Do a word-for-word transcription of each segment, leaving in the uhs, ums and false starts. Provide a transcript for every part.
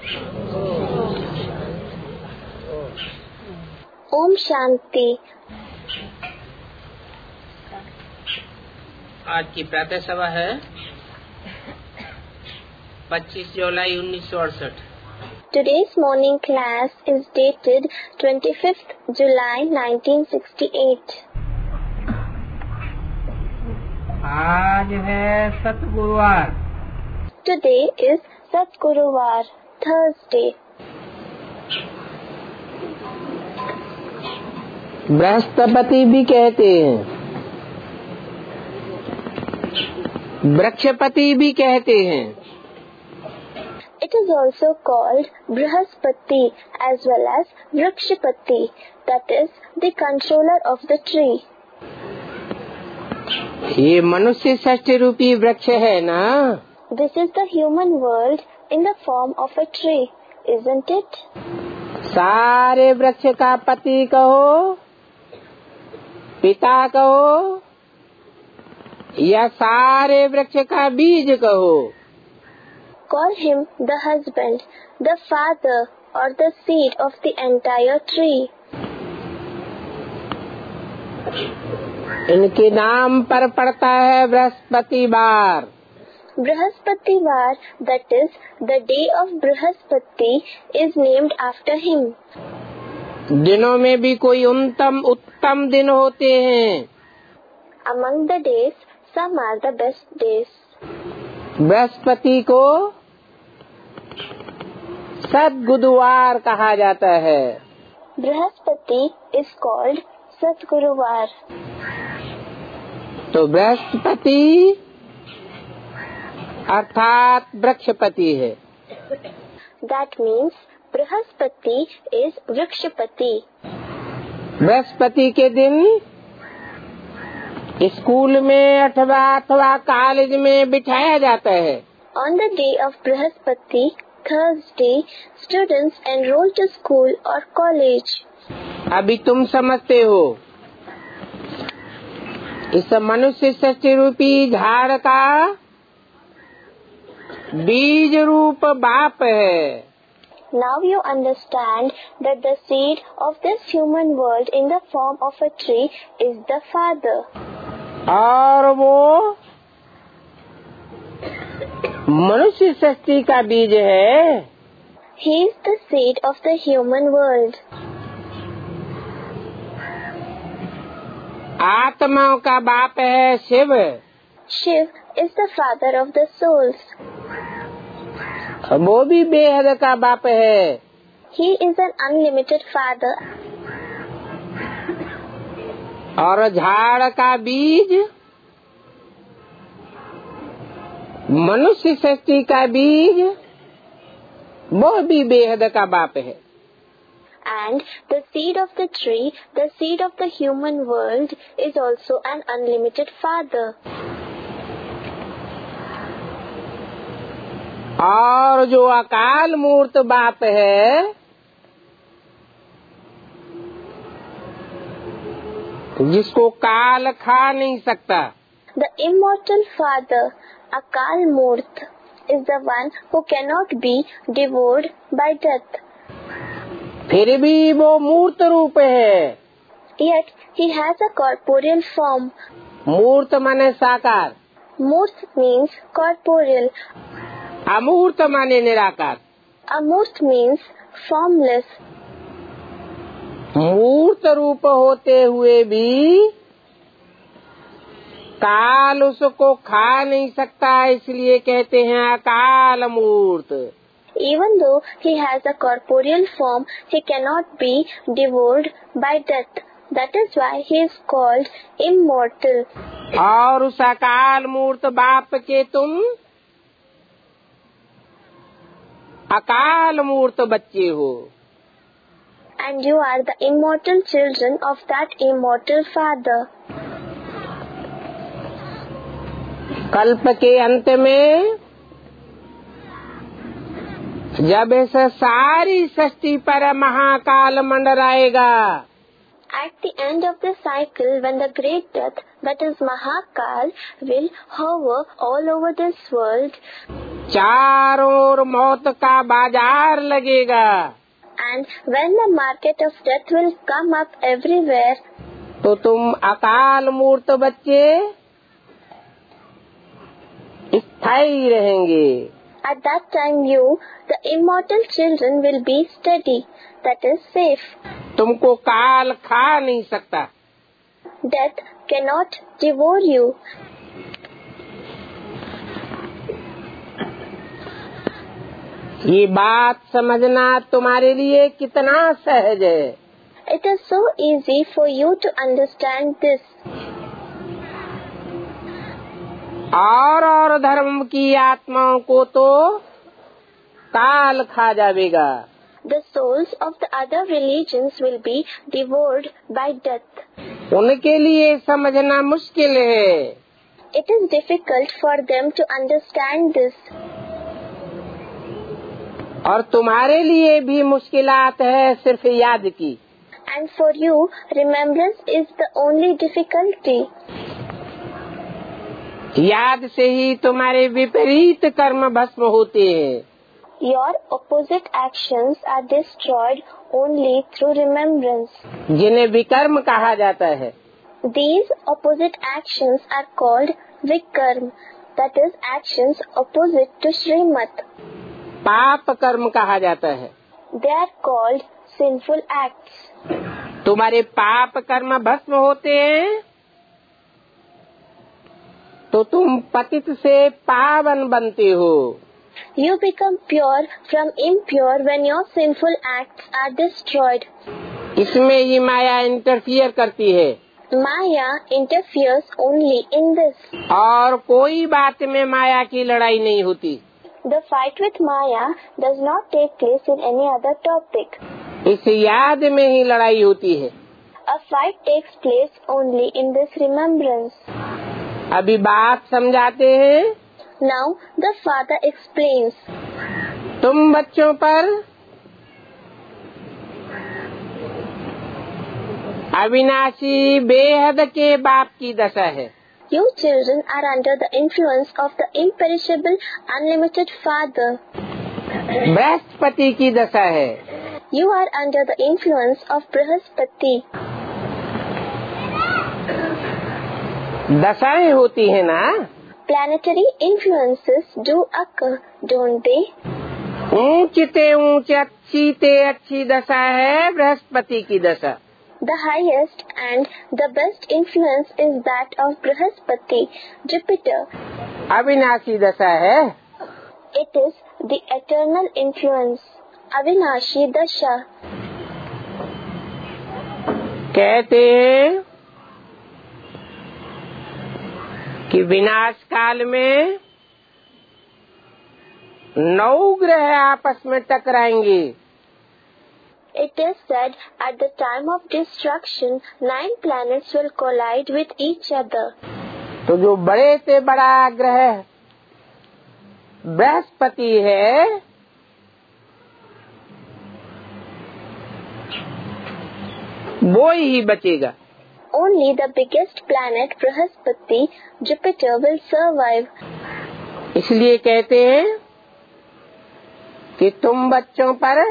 ओम शांति। आज की प्रातः सभा है पच्चीस जुलाई उन्नीस सौ अड़सठ। Today's morning class is dated twenty-fifth July nineteen sixty-eight. आज है सतगुरुवार। Today is Satguruvar, Thursday. Brihaspati भी कहते हैं, वृक्षपति भी कहते हैं। It is also called Brihaspati as well as Vrakshapati, that is the controller of the tree. ये मनुष्य सृष्टि रूपी वृक्ष है ना? This is the human world in the form of a tree, isn't it? सारे वृक्ष का पति कहो, पिता कहो, या सारे वृक्ष का बीज कहो। Call him the husband, the father, or the seed of the entire tree. इनके नाम पर पड़ता है बृहस्पतिवार। Brihaspativar, that is, the day of Brihaspati, is named after him. दिनों में भी कोई उत्तम उत्तम दिन होते हैं। Among the days, some are the best days. Brihaspati को सद्गुरुवार कहा जाता है। Brihaspati is called Satguruvar. तो बृहस्पति अर्थात वृक्षपति है। That means Brihaspati is Vrakshapati. Brihaspati के दिन स्कूल में अथवा अथवा कॉलेज में बिठाया जाता है। On the day of Brihaspati, Thursday, students enroll to school or college. अभी तुम समझते हो, इस मनुष्य सृष्टि रूपी झाड़ का बीज रूप बाप है। Now you understand that the seed of this human world in the form of a tree is the father. और वो मनुष्य सृष्टि का बीज है। He is the seed of the human world. आत्माओं का बाप है Shiv. Shiv is the father of the souls. वो भी बेहद का बाप है। He is an unlimited father. और झाड़ का बीज मनुष्य सृष्टि का बीज वो भी बेहद का बाप है। And the seed of the tree, the seed of the human world, is also an unlimited father. और जो अकाल मूर्त बाप है, जिसको काल खा नहीं सकता, The immortal father, Akal Murt, is the one who cannot be devoured by death. फिर भी वो मूर्त रूप है। Yet he has a corporeal form. मूर्त माने साकार, Murt means corporeal. अमूर्त माने निराकार। Amurt means formless. मूर्त रूप होते हुए भी काल उसको खा नहीं सकता, इसलिए कहते हैं अकाल मूर्त। Even though he has a corporeal form, he cannot be devoured by death. That is why he is called immortal. और उस अकाल मूर्त बाप के तुम अकाल मूर्त बच्चे हो। And you are the immortal children of that immortal father. कल्प के अंत में जब इस सारी सृष्टि पर Mahakal मंडराएगा, At the end of the cycle, when the great death, that is Mahakal, will hover all over this world, चारों ओर मौत का बाजार लगेगा। And when the market of death will come up everywhere, तो तुम अकाल मूर्त बच्चे स्थायी रहेंगे। at that time you, the immortal children, will be steady, that is safe. तुमको काल खा नहीं सकता। Death cannot devour you. ये बात समझना तुम्हारे लिए कितना सहज है। It is so easy for you to understand this. और और धर्म की आत्माओं को तो काल खा जाएगा। The souls of the other religions will be devoured by death. उनके लिए समझना मुश्किल है। It is difficult for them to understand this. और तुम्हारे लिए भी मुश्किलात है सिर्फ याद की। And for you, remembrance is the only difficulty. याद से ही तुम्हारे विपरीत कर्म भस्म होते हैं। Your opposite actions are destroyed only through remembrance. जिन्हें विकर्म कहा जाता है। These opposite actions are called vikarm, that is actions opposite to Srimad. पाप कर्म कहा जाता है। They are called sinful acts. तुम्हारे पाप कर्म भस्म होते हैं तो तुम पतित से पावन बनते हो। You become pure from impure when your sinful acts are destroyed. इसमें ही माया इंटरफियर करती है। Maya interferes only in this. और कोई बात में माया की लड़ाई नहीं होती। The fight with Maya does not take place in any other topic. इस याद में ही लड़ाई होती है। A fight takes place only in this remembrance. अभी बात समझाते हैं। Now the father explains. तुम बच्चों पर अविनाशी बेहद के बाप की दशा है। You children are under the influence of the imperishable, unlimited Father. Brihaspati की दशा है। You are under the influence of Brihaspati. दशाएं होती है ना। Planetary influences do occur, don't they? ऊंचते ऊंच अच्छी ते अच्छी दशा है बृहस्पति की दशा। The highest and the best influence is that of Brihaspati, Jupiter. अविनाशी दशा है। It is the eternal influence, Avinashi Dasha. कहते हैं कि विनाश काल में नौ ग्रह आपस में टकराएंगे। It is said at the time of destruction, nine planets will collide with each other. तो जो बड़े से बड़ा ग्रह बृहस्पति है वो ही बचेगा। Only the biggest planet, Brihaspati, Jupiter, will survive. इसलिए कहते हैं कि तुम बच्चों पर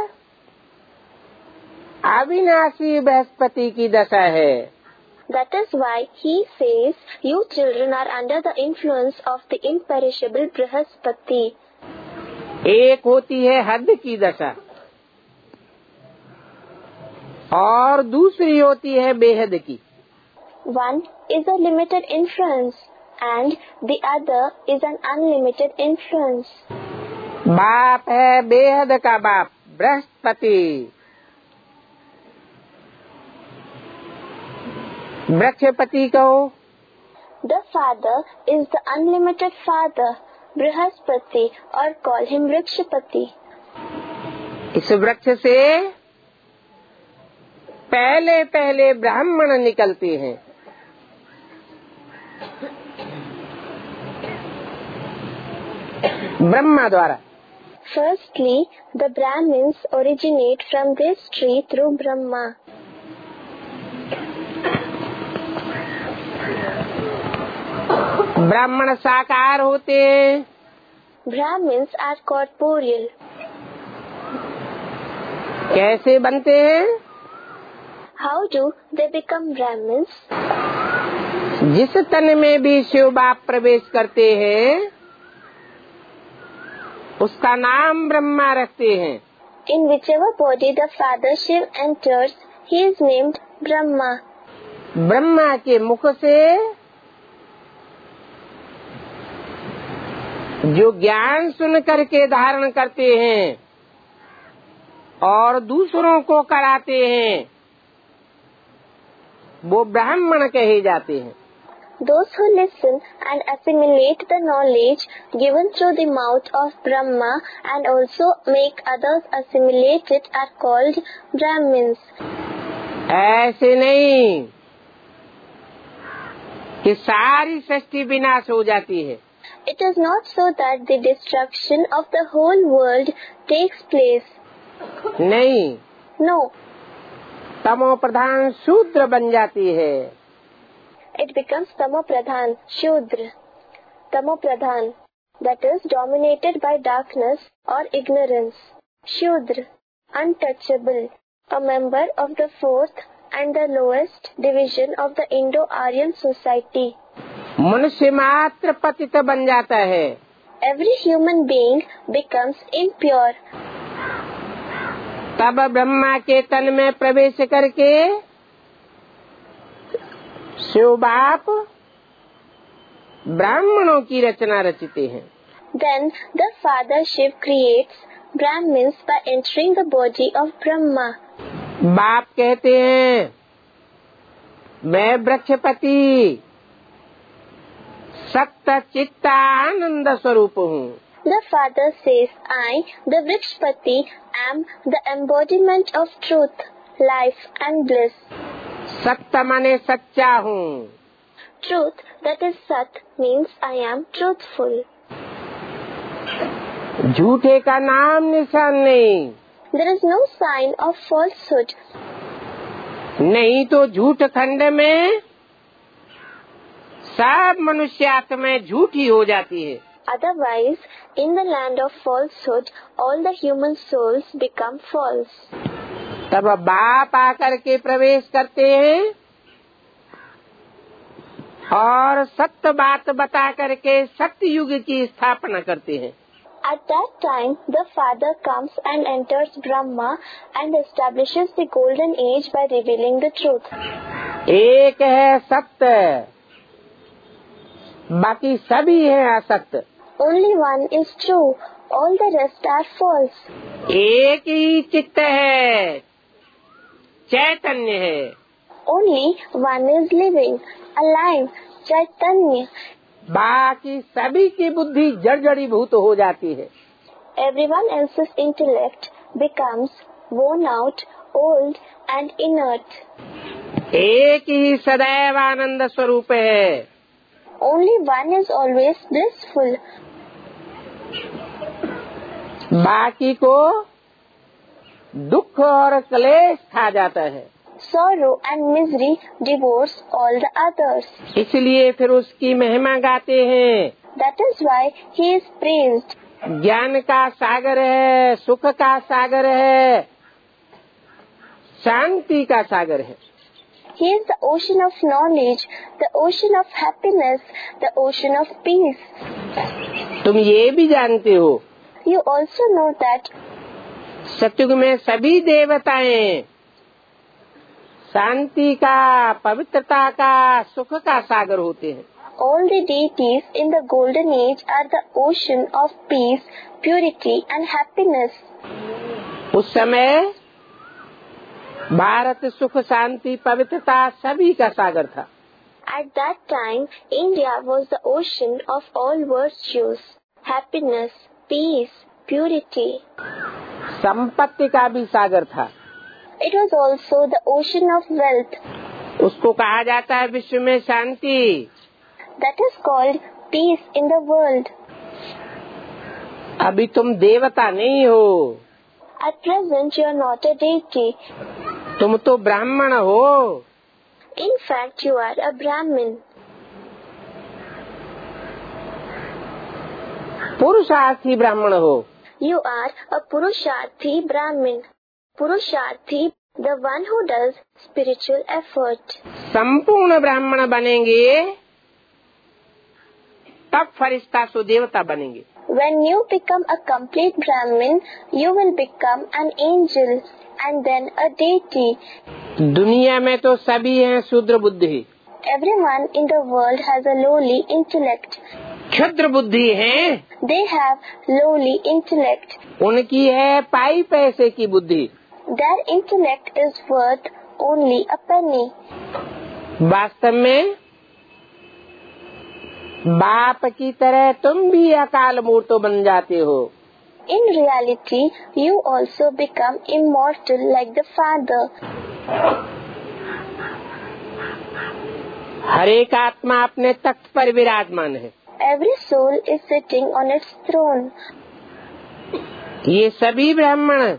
अविनाशी बृहस्पति की दशा है। That is why he says, you children are under the influence of the imperishable Brihaspati. एक होती है हद की दशा और दूसरी होती है बेहद की। One is a limited influence and the other is an unlimited influence. बाप है बेहद का बाप बृहस्पति। वृक्षपति कहो। The father is the unlimited father, Brihaspati, or call him Vrikshapati. इस वृक्ष से पहले पहले ब्राह्मण निकलते हैं। ब्रह्मा द्वारा। Firstly, the Brahmins originate from this tree through Brahma. ब्राह्मण साकार होते हैं। Brahmins are corporeal. कैसे बनते हैं? How do they become Brahmins? जिस तन में भी शिव बाप प्रवेश करते हैं उसका नाम ब्रह्मा रखते हैं। In whichever body the Father Shiv enters, he is named Brahma. Brahma के मुख से जो ज्ञान सुन करके धारण करते हैं और दूसरों को कराते हैं वो ब्राह्मण कहे जाते हैं। Those who listen and assimilate the knowledge given through the mouth of Brahma and also make others assimilate it are called Brahmins. ऐसे नहीं कि सारी सृष्टि विनाश हो जाती है। It is not so that the destruction of the whole world takes place. नहीं, No, तमो प्रधान शूद्र बन जाती है। it becomes Tamo Pradhan, Shudra. Tamo Pradhan, that is dominated by darkness or ignorance. Shudra, untouchable, a member of the fourth and the lowest division of the Indo-Aryan society. मनुष्य मात्र पतित बन जाता है। Every human being becomes impure. तब ब्रह्मा के तन में प्रवेश करके शिव बाप ब्राह्मणों की रचना रचते हैं। Then the Father Shiv creates Brahmins by entering the body of Brahma. बाप कहते हैं मैं वृक्षपति सत्त चित्त आनंद स्वरूप हूँ। The Father says, I, the Vrikshpati, am the embodiment of truth, life and bliss. सत्य माने सच्चा हूँ। Truth, that is Sat, means I am truthful. झूठे का नाम निशान नहीं। There is no sign of falsehood. नहीं तो झूठ खंड में सब मनुष्य आत्माएं झूठी हो जाती है। Otherwise, in the land of falsehood, all the human souls become false. तब बाप आकर के प्रवेश करते हैं और सत्य बात बता करके सत्य युग की स्थापना करते हैं। At that time, the Father comes and enters Brahma and establishes the golden age by revealing the truth. एक है सत्य, बाकी सभी है असत्य। Only one is true, all the rest are false. एक ही चित्त है, चैतन्य है। Only one is living, alive, Chaitanya. बाकी सभी की बुद्धि जर्जरीभूत हो जाती है। Everyone else's intellect becomes worn out, old and inert. एक ही सदैव आनंद स्वरूप है। Only one is always blissful. बाकी को दुख और क्लेश खा जाता है। Sorrow and misery divorce all the others. इसलिए फिर उसकी महिमा गाते हैं। That is why he is praised. ज्ञान का सागर है, सुख का सागर है, शांति का सागर है। He is the ocean of knowledge, the ocean of happiness, the ocean of peace. तुम ये भी जानते हो You also know that सतयुग में सभी देवताएं शांति का, पवित्रता का, सुख का सागर होते हैं। all the deities in the golden age are the ocean of peace, purity and happiness. उस समय भारत सुख, शांति, पवित्रता सभी का सागर था। At that time, India was the ocean of all virtues, happiness, peace, purity. संपत्ति का भी सागर था। It was also the ocean of wealth. उसको कहा जाता है विश्व में शांति। That is called peace in the world. अभी तुम देवता नहीं हो, At present, you are not a deity. तुम तो ब्राह्मण हो। In fact, you are a Brahmin. पुरुषार्थी ब्राह्मण हो। You are a Purusharthi Brahmin. Purusharthi, the one who does spiritual effort. संपूर्ण ब्राह्मण बनेंगे तब फरिश्ता सो देवता बनेंगे। When you become a complete Brahmin, you will become an angel and then a deity. दुनिया में तो सभी हैं शूद्र बुद्धि। Everyone in the world has a lowly intellect. क्षुद्र बुद्धि हैं। They have lowly intellect. उनकी है पाई पैसे की बुद्धि। Their intellect is worth only a penny. वास्तव में बाप की तरह तुम भी अकाल मूर्तो बन जाते हो। In reality, you also become immortal like the Father. हर एक आत्मा अपने तख्त पर विराजमान है। Every soul is sitting on its throne. ये सभी ब्राह्मण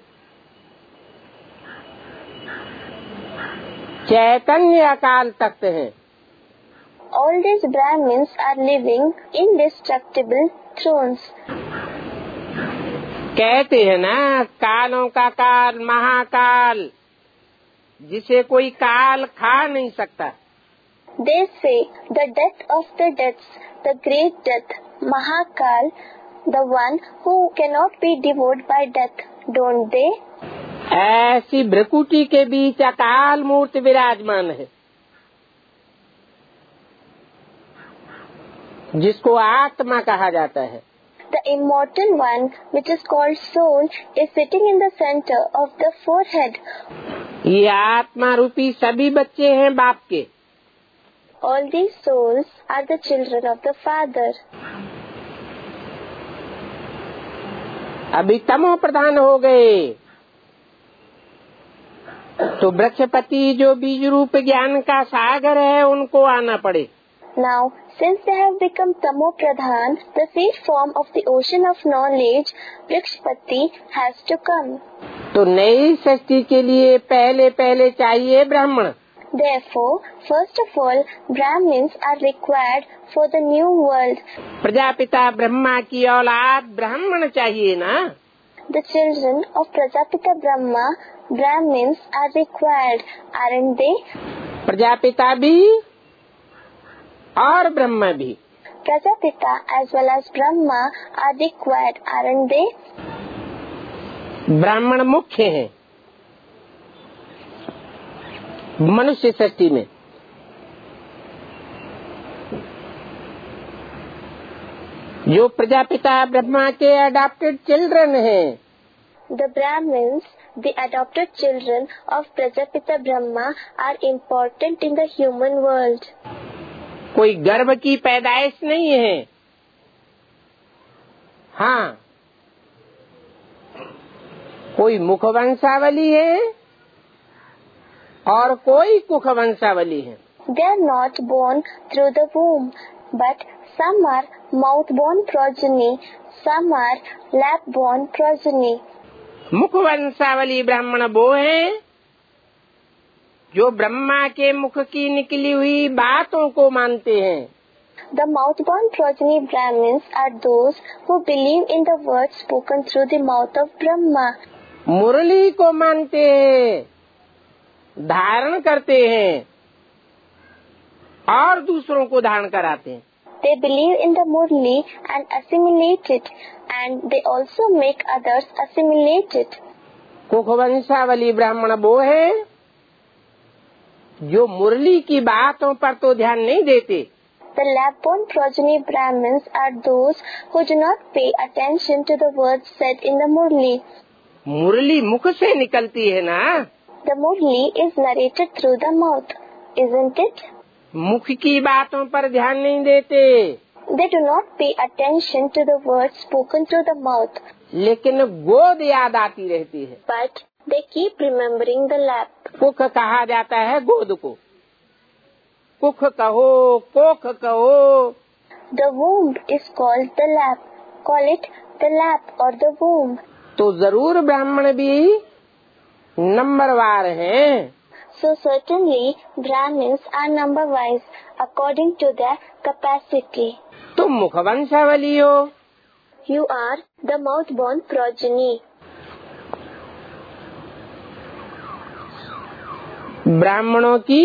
चैतन्य अकाल तख्त हैं। All these Brahmins are living indestructible thrones. कहते हैं ना, कालों का काल महाकाल, जिसे कोई काल खा नहीं सकता। They say the death of the deaths, the great death, Mahakal, the one who cannot be devoured by death, don't they? ऐसी भ्रकुटी के बीच अकाल मूर्ति विराजमान है, जिसको आत्मा कहा जाता है। The immortal one, which is called soul, is sitting in the center of the forehead. ये आत्मा रूपी सभी बच्चे हैं बाप के। All these souls are the children of the Father. अभी तमो प्रधान हो गए तो वृक्षपति जो बीज रूप ज्ञान का सागर है उनको आना पड़े। Now, since they have become Tamo Pradhan, the seed form of the ocean of knowledge, Vrikshpati has to come. तो नई सृष्टि के लिए पहले पहले चाहिए ब्राह्मण। Therefore, first of all, Brahmins are required for the new world. Prajapita Brahma की औलाद ब्राह्मण चाहिए ना। The children of Prajapita Brahma, Brahmins are required, aren't they? Prajapita भी और ब्रह्मा भी। Prajapita as well as Brahma are required, aren't they? ब्राह्मण मुख्य हैं मनुष्य सृष्टि में। जो प्रजापिता ब्रह्मा के अडॉप्टेड चिल्ड्रन हैं, The Brahmins, the adopted children of Prajapita Brahma, are important in the human world. कोई गर्भ की पैदाइश नहीं है। हाँ, कोई मुख वंशावली है और कोई कुख वंशावली है। They are not born through the womb, but some are mouth-born progeny, some are lap-born progeny. मुख वंशावली ब्राह्मण वो हैं जो ब्रह्मा के मुख की निकली हुई बातों को मानते हैं। The mouth-born progeny Brahmins are those who believe in the words spoken through the mouth of Brahma. मुरली को मानते हैं, धारण करते हैं और दूसरों को धारण कराते हैं। They believe in the Murli and assimilate it, and they also make others assimilate it. कुख वंशावली ब्राह्मण वो है जो मुरली की बातों पर तो ध्यान नहीं देते। The lap-born progeny Brahmins are those who do not pay attention to the words said in the Murli. मुरली मुख से निकलती है ना। The Murli is narrated through the mouth, isn't it? मुख की बातों पर ध्यान नहीं देते। They do not pay attention to the words spoken through the mouth. लेकिन गोद याद आती रहती है। But they keep remembering the lap. कुख कहा जाता है गोद को। कुख कहो, कोख कहो। The womb is called the lap. Call it the lap or the womb. तो जरूर ब्राह्मण भी नंबरवार हैं। So certainly Brahmins are number-wise according to their capacity. तुम मुख वंशावली हो, You are the mouth-born progeny. ब्राह्मणों की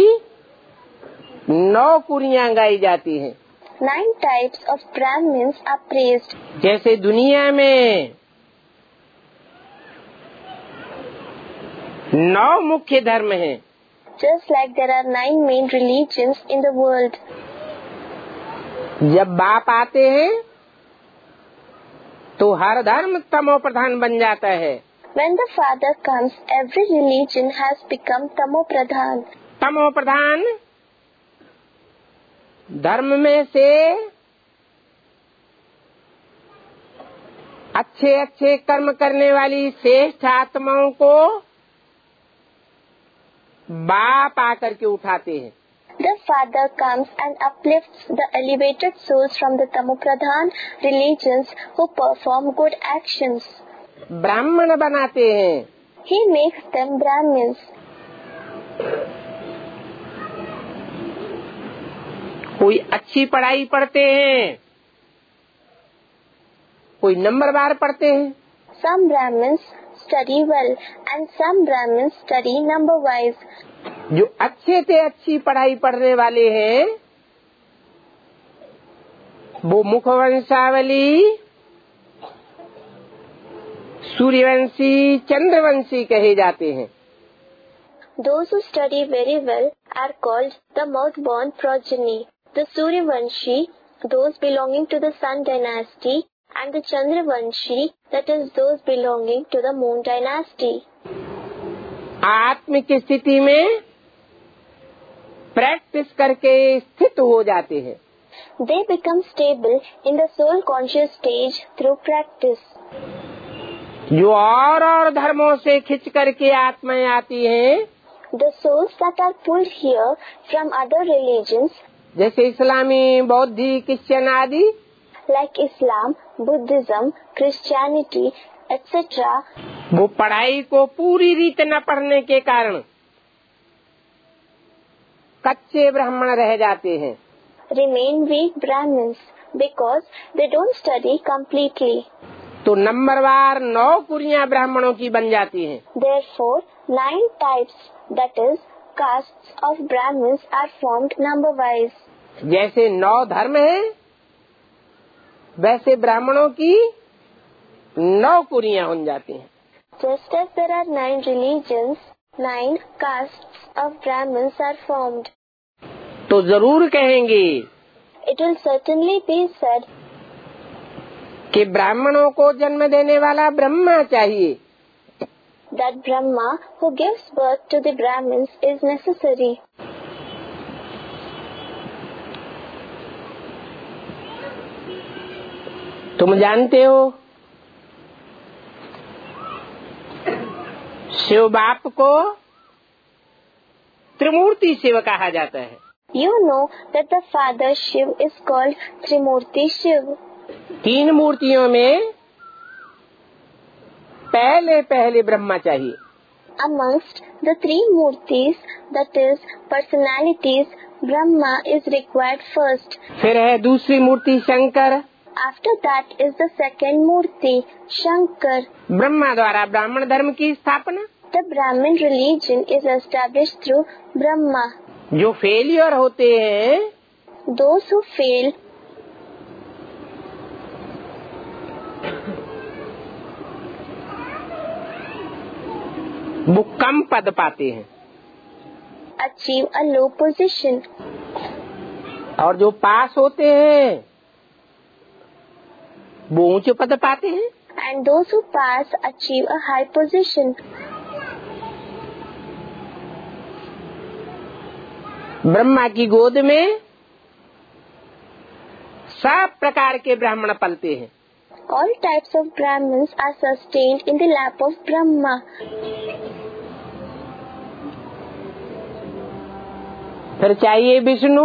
नौ कुरियां गाई जाती हैं। Nine types of Brahmins are praised. जैसे दुनिया में नौ मुख्य धर्म हैं, Just like there are nine main religions in the world. जब बाप आते हैं तो हर धर्म तमो प्रधान बन जाता है। When the Father comes, every religion has become Tamo Pradhan. तमो प्रधान धर्म में से अच्छे अच्छे कर्म करने वाली श्रेष्ठ आत्माओं को बाप आकर के उठाते हैं। The Father comes and uplifts the elevated souls from the Tamo Pradhan religions who perform good actions. ब्राह्मण बनाते हैं। He makes them Brahmins. कोई अच्छी पढ़ाई पढ़ते हैं, कोई नंबरवार पढ़ते हैं। Some Brahmins study well and some Brahmins study number-wise. जो अच्छे से अच्छी पढ़ाई पढ़ने वाले हैं वो मुखवंशावली, सूर्यवंशी, चंद्रवंशी कहे जाते हैं। Those who study very well are called the mouth-born progeny. The Suryavanshi, those belonging to the Sun dynasty, and the Chandravanshi, that is those belonging to the Moon dynasty. आत्म की स्थिति में प्रैक्टिस करके स्थित हो जाते हैं। They become stable in the soul conscious stage through practice. जो और और धर्मों से खिंच करके आत्माएं आती हैं, The souls that are pulled here from other religions, जैसे इस्लामी, बौद्धी, क्रिश्चियन आदि, like Islam, Buddhism, Christianity, et cetera, वो पढ़ाई को पूरी रीत न पढ़ने के कारण कच्चे ब्राह्मण रह जाते हैं। remain weak Brahmins because they don't study completely. तो नंबरवार नौ कुरियां ब्राह्मणों की बन जाती हैं। Therefore, nine types, that is, castes of Brahmins are formed number-wise. जैसे नौ धर्म हैं, वैसे ब्राह्मणों की नौ कुरियां हो जाती हैं। Just as there are nine religions, nine castes of Brahmins are formed. तो जरूर कहेंगे It will certainly be said कि ब्राह्मणों को जन्म देने वाला ब्रह्मा चाहिए। that Brahma, who gives birth to the Brahmins, is necessary. तुम जानते हो शिव बाप को त्रिमूर्ति शिव कहा जाता है। You know that the Father Shiv is called Trimurti Shiv. तीन मूर्तियों में पहले पहले ब्रह्मा चाहिए। Amongst the three Murtis, that is, personalities, Brahma is required first. फिर है दूसरी मूर्ति Shankar. After that is the second Murti, Shankar. Brahma द्वारा ब्राह्मण धर्म की स्थापना। The Brahmin religion is established through Brahma. जो फेलियर होते हैं, Those who fail, वो कम पद पाते हैं, achieve a low position. और जो पास होते हैं वो ऊंचे पद पाते हैं। And those who pass achieve a high position. Brahma की गोद में सब प्रकार के ब्राह्मण पलते हैं। All types of Brahmins are sustained in the lap of Brahma. फिर चाहिए विष्णु,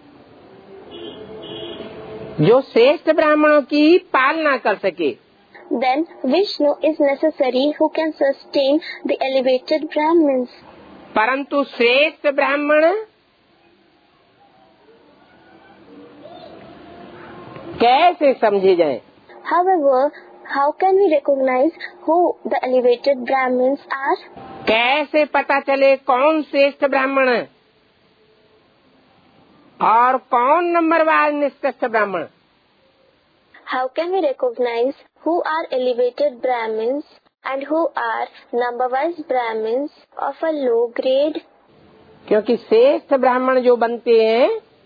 जो श्रेष्ठ ब्राह्मणों की पालना कर सके। Then Vishnu is necessary, who can sustain the elevated Brahmins. परंतु श्रेष्ठ ब्राह्मण कैसे समझे जाएं? However, how can we recognize who the elevated Brahmins are? कैसे पता चले कौन श्रेष्ठ ब्राह्मण और कौन नंबरवार निष्कृष्ट ब्राह्मण? How can we recognize who are elevated Brahmins and who are number-wise Brahmins of a low grade? क्योंकि श्रेष्ठ ब्राह्मण जो बनते हैं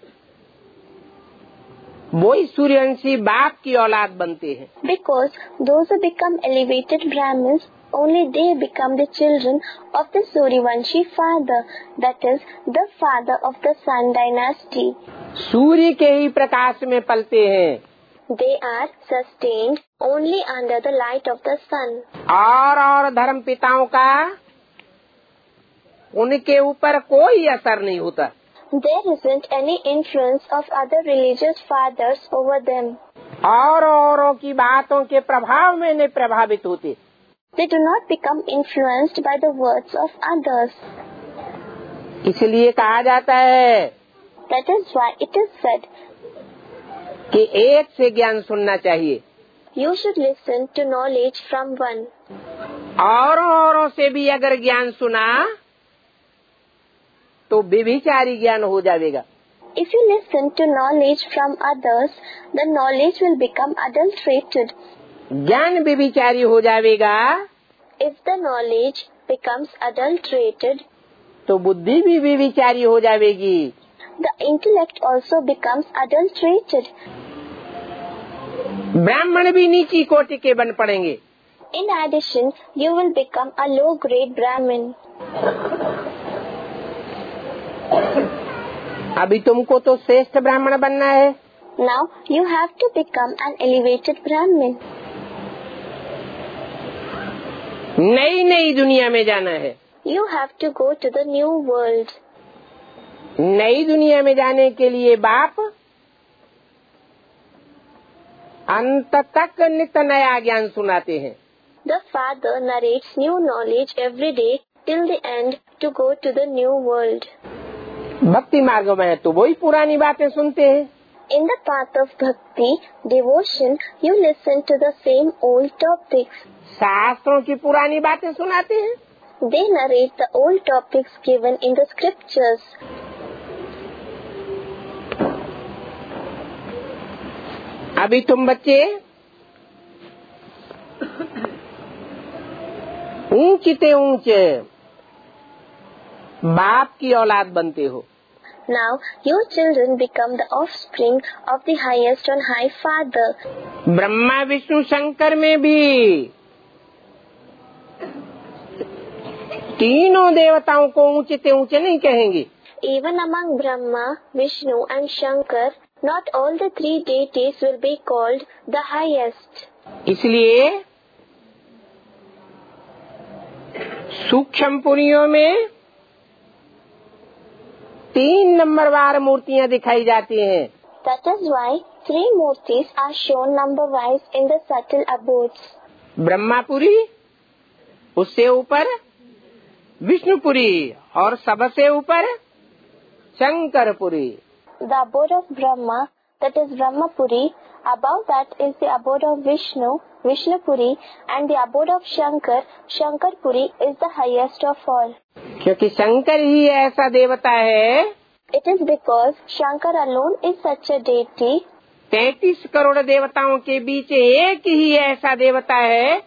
वो ही सूर्यवंशी बाप की औलाद बनते हैं. Because those who become elevated Brahmins, only they become the children of the Suryavanshi father, that is, the father of the Sun dynasty. सूर्य के ही प्रकाश में पलते हैं. They are sustained only under the light of the sun. और और धर्म पिताओं का उनके ऊपर कोई असर नहीं होता. There isn't any influence of other religious fathers over them. और औरों की बातों के प्रभाव में नहीं प्रभावित होते. They do not become influenced by the words of others. इसलिए कहा जाता है That is why it is said, कि एक से ज्ञान सुनना चाहिए. you should listen to knowledge from one. और औरों से भी अगर ज्ञान सुना तो व्यभिचारी ज्ञान हो जाएगा. If you listen to knowledge from others, the knowledge will become adulterated. ज्ञान व्यभिचारी हो जाएगा. If the knowledge becomes adulterated, तो बुद्धि भी व्यभिचारी हो जाएगी. the intellect also becomes adulterated. ब्राह्मण भी नीची कोटि के बन पड़ेंगे. In addition, you will become a low-grade Brahmin. अभी तुमको तो श्रेष्ठ ब्राह्मण बनना है. Now you have to become an elevated Brahmin. नई नई दुनिया में जाना है. You have to go to the new world. नई दुनिया में जाने के लिए बाप अंत तक नित्य नया ज्ञान सुनाते हैं. The father narrates new knowledge every day till the end to go to the new world. भक्ति मार्ग में तो वही पुरानी बातें सुनते हैं. In the path of bhakti, devotion, you listen to the same old topics. शास्त्रों की पुरानी बातें सुनाते हैं. They narrate the old topics given in the scriptures. अभी तुम बच्चे ऊंचते ऊंचे बाप की औलाद बनते हो. Now you children become the offspring of the highest on high father. Brahma Vishnu Shankar में भी तीनों देवताओं को ऊंचते ऊंचे नहीं कहेंगे. Even among Brahma, Vishnu and Shankar, not all the three deities will be called the highest. इसलिए सूक्ष्म पुरियों में तीन नंबरवार मूर्तियां दिखाई जाती हैं. That is why three murtis are shown number-wise in the subtle abodes. Brahmapuri, उससे ऊपर विष्णुपुरी और सबसे ऊपर Shankarpuri. The abode of Brahma, that is Brahmapuri, above that is the abode of Vishnu, Vishnupuri, and the abode of Shankar, Shankarpuri is the highest of all. क्योंकि शंकर ही ऐसा देवता है. It is because Shankar alone is such a deity. तैतीस करोड़ देवताओं के बीच एक ही ऐसा देवता है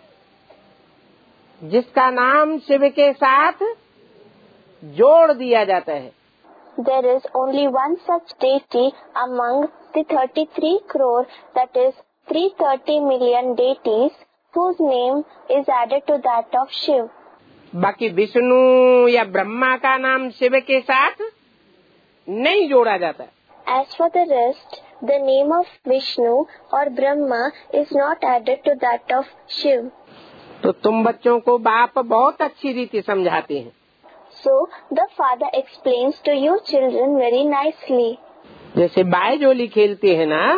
जिसका नाम शिव के साथ जोड़ दिया जाता है. There is only one such deity among the thirty-three crore, that is three hundred thirty million deities, whose name is added to that of Shiv. बाकी विष्णु या ब्रह्मा का नाम शिव के साथ नहीं जोड़ा जाता. As for the rest, the name of Vishnu or Brahma is not added to that of Shiv. तो तुम बच्चों को बाप बहुत अच्छी रीति समझाते हैं. So the father explains to you children very nicely. जैसे बायजोली खेलते हैं ना,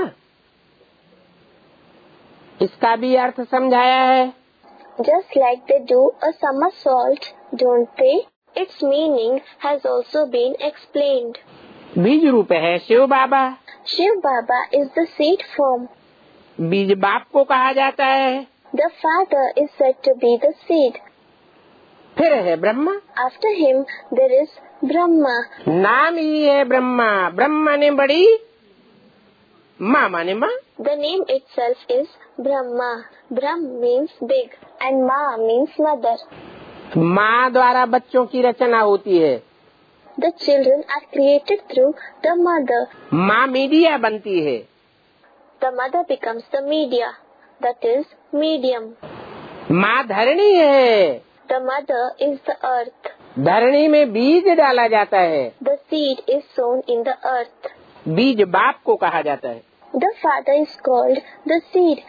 इसका भी अर्थ समझाया है. Just like they do a somersault, don't they? Its meaning has also been explained. बीज रूप है शिव बाबा. Shiv Baba is the seed form. बीज बाप को कहा जाता है। The father is said to be the seed. फिर है Brahma. After him there is Brahma. नाम ही है ब्रह्मा। ब्रह्मा ने बड़ी, माँ माने माँ। The name itself is Brahma. Brahm means big and Ma means mother. माँ द्वारा बच्चों की रचना होती है। The children are created through the mother. माँ मीडिया बनती है। The mother becomes the media, that is medium. माँ धरणी है। The mother is the earth. धरणी में बीज डाला जाता है। The seed is sown in the earth. बीज बाप को कहा जाता है। The father is called the seed.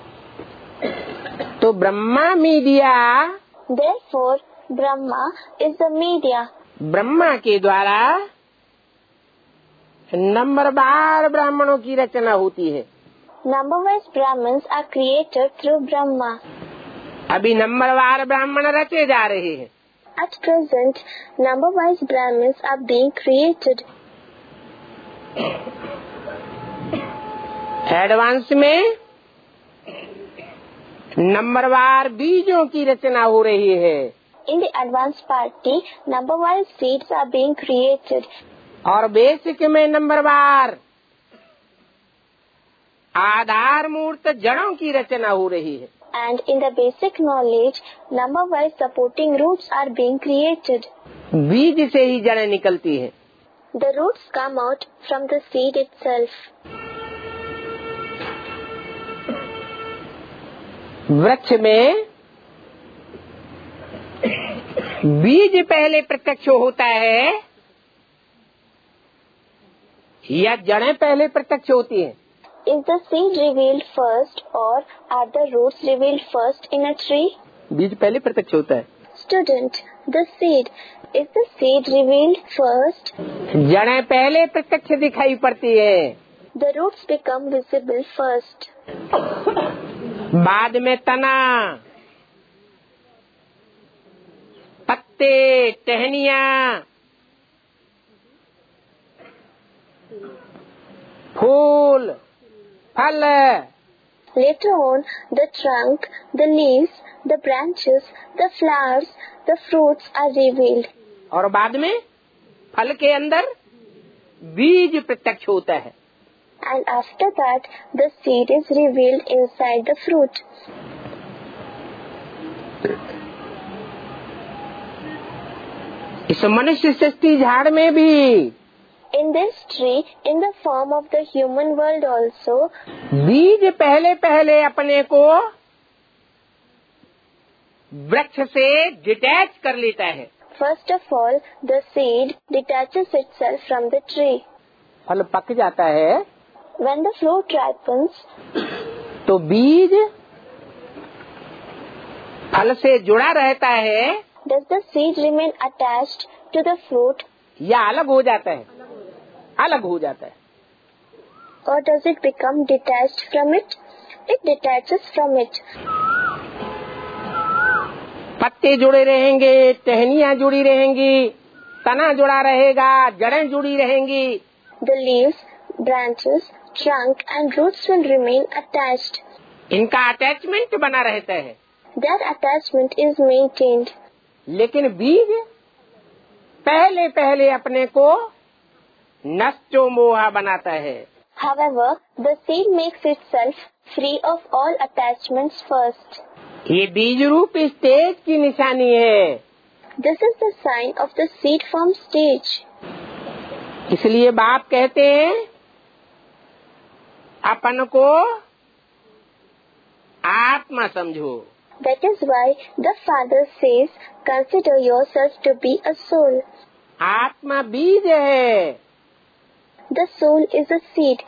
तो Brahma media, Therefore, Brahma is the media. Brahma के द्वारा नंबरवार ब्राह्मणों की रचना होती है। Number-wise Brahmins are created through Brahma. अभी नंबरवार ब्राह्मण रचे जा रहे हैं। At present, number-wise Brahmins are being created. Advance में नंबरवार बीजों की रचना हो रही है। In the advanced party, number-wise seeds are being created. और बेसिक में नंबरवार आधार मूर्त जड़ों की रचना हो रही है। And in the basic knowledge, number-wise supporting roots are being created. बीज से ही जड़ें निकलती हैं। The roots come out from the seed itself. वृक्ष में बीज पहले प्रत्यक्ष होता है या जड़ें पहले प्रत्यक्ष होती हैं? Is the seed revealed first or are the roots revealed first in a tree? बीज पहले प्रत्यक्ष होता है। Student, the seed. Is the seed revealed first? जड़ें पहले प्रत्यक्ष दिखाई पड़ती है। The roots become visible first. बाद में तना, पत्ते, टहनियाँ, फूल, फल। Later on, the trunk, the leaves, the branches, the flowers, the fruits are revealed. और बाद में फल के अंदर बीज प्रत्यक्ष होता है। And after that, the seed is revealed inside the fruit. इस मनुष्य सृष्टि झाड़ में भी In this tree, in the form of the human world also, बीज पहले पहले अपने को वृक्ष से डिटैच कर लेता है। first of all, the seed detaches itself from the tree. फल पक जाता है When the fruit ripens, तो बीज फल से जुड़ा रहता है does the seed remain attached to the fruit या अलग हो जाता है? अलग हो जाता है। or does it become detached from it? It detaches from it. पत्ते जुड़े रहेंगे, टहनियाँ जुड़ी रहेंगी, तना जुड़ा रहेगा, जड़ें जुड़ी रहेंगी। The leaves, branches, trunk and roots will remain attached. इनका अटैचमेंट बना रहता है। That attachment is maintained. लेकिन बीज पहले पहले अपने को नष्टो मोहा बनाता है। However, the seed makes itself free of all attachments first. ये बीज रूप स्टेज की निशानी है। This is the sign of the seed form stage. इसलिए बाप कहते हैं अपन को आत्मा समझो। That is why the Father says, consider yourself to be a soul. आत्मा बीज है। The soul is a seed.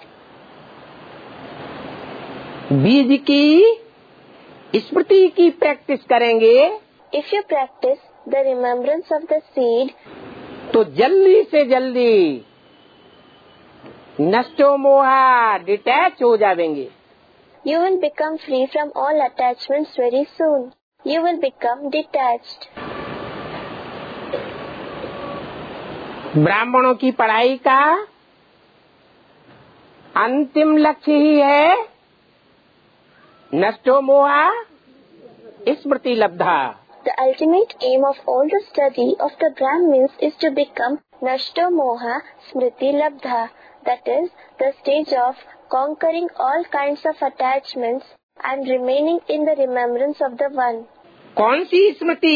बीज की स्मृति की प्रैक्टिस करेंगे If you practice the remembrance of the seed, तो जल्दी से जल्दी नष्टो मोहा डिटैच हो जाएंगे। you will become free from all attachments very soon. You will become detached. ब्राह्मणों की पढ़ाई का अंतिम लक्ष्य ही है नष्टो मोहा स्मृति लब्धा. The ultimate aim of all the study of the Brahmins is to become Nashto Moha Smriti Labdha, that is, the stage of conquering all kinds of attachments and remaining in the remembrance of the One. कौन सी स्मृति?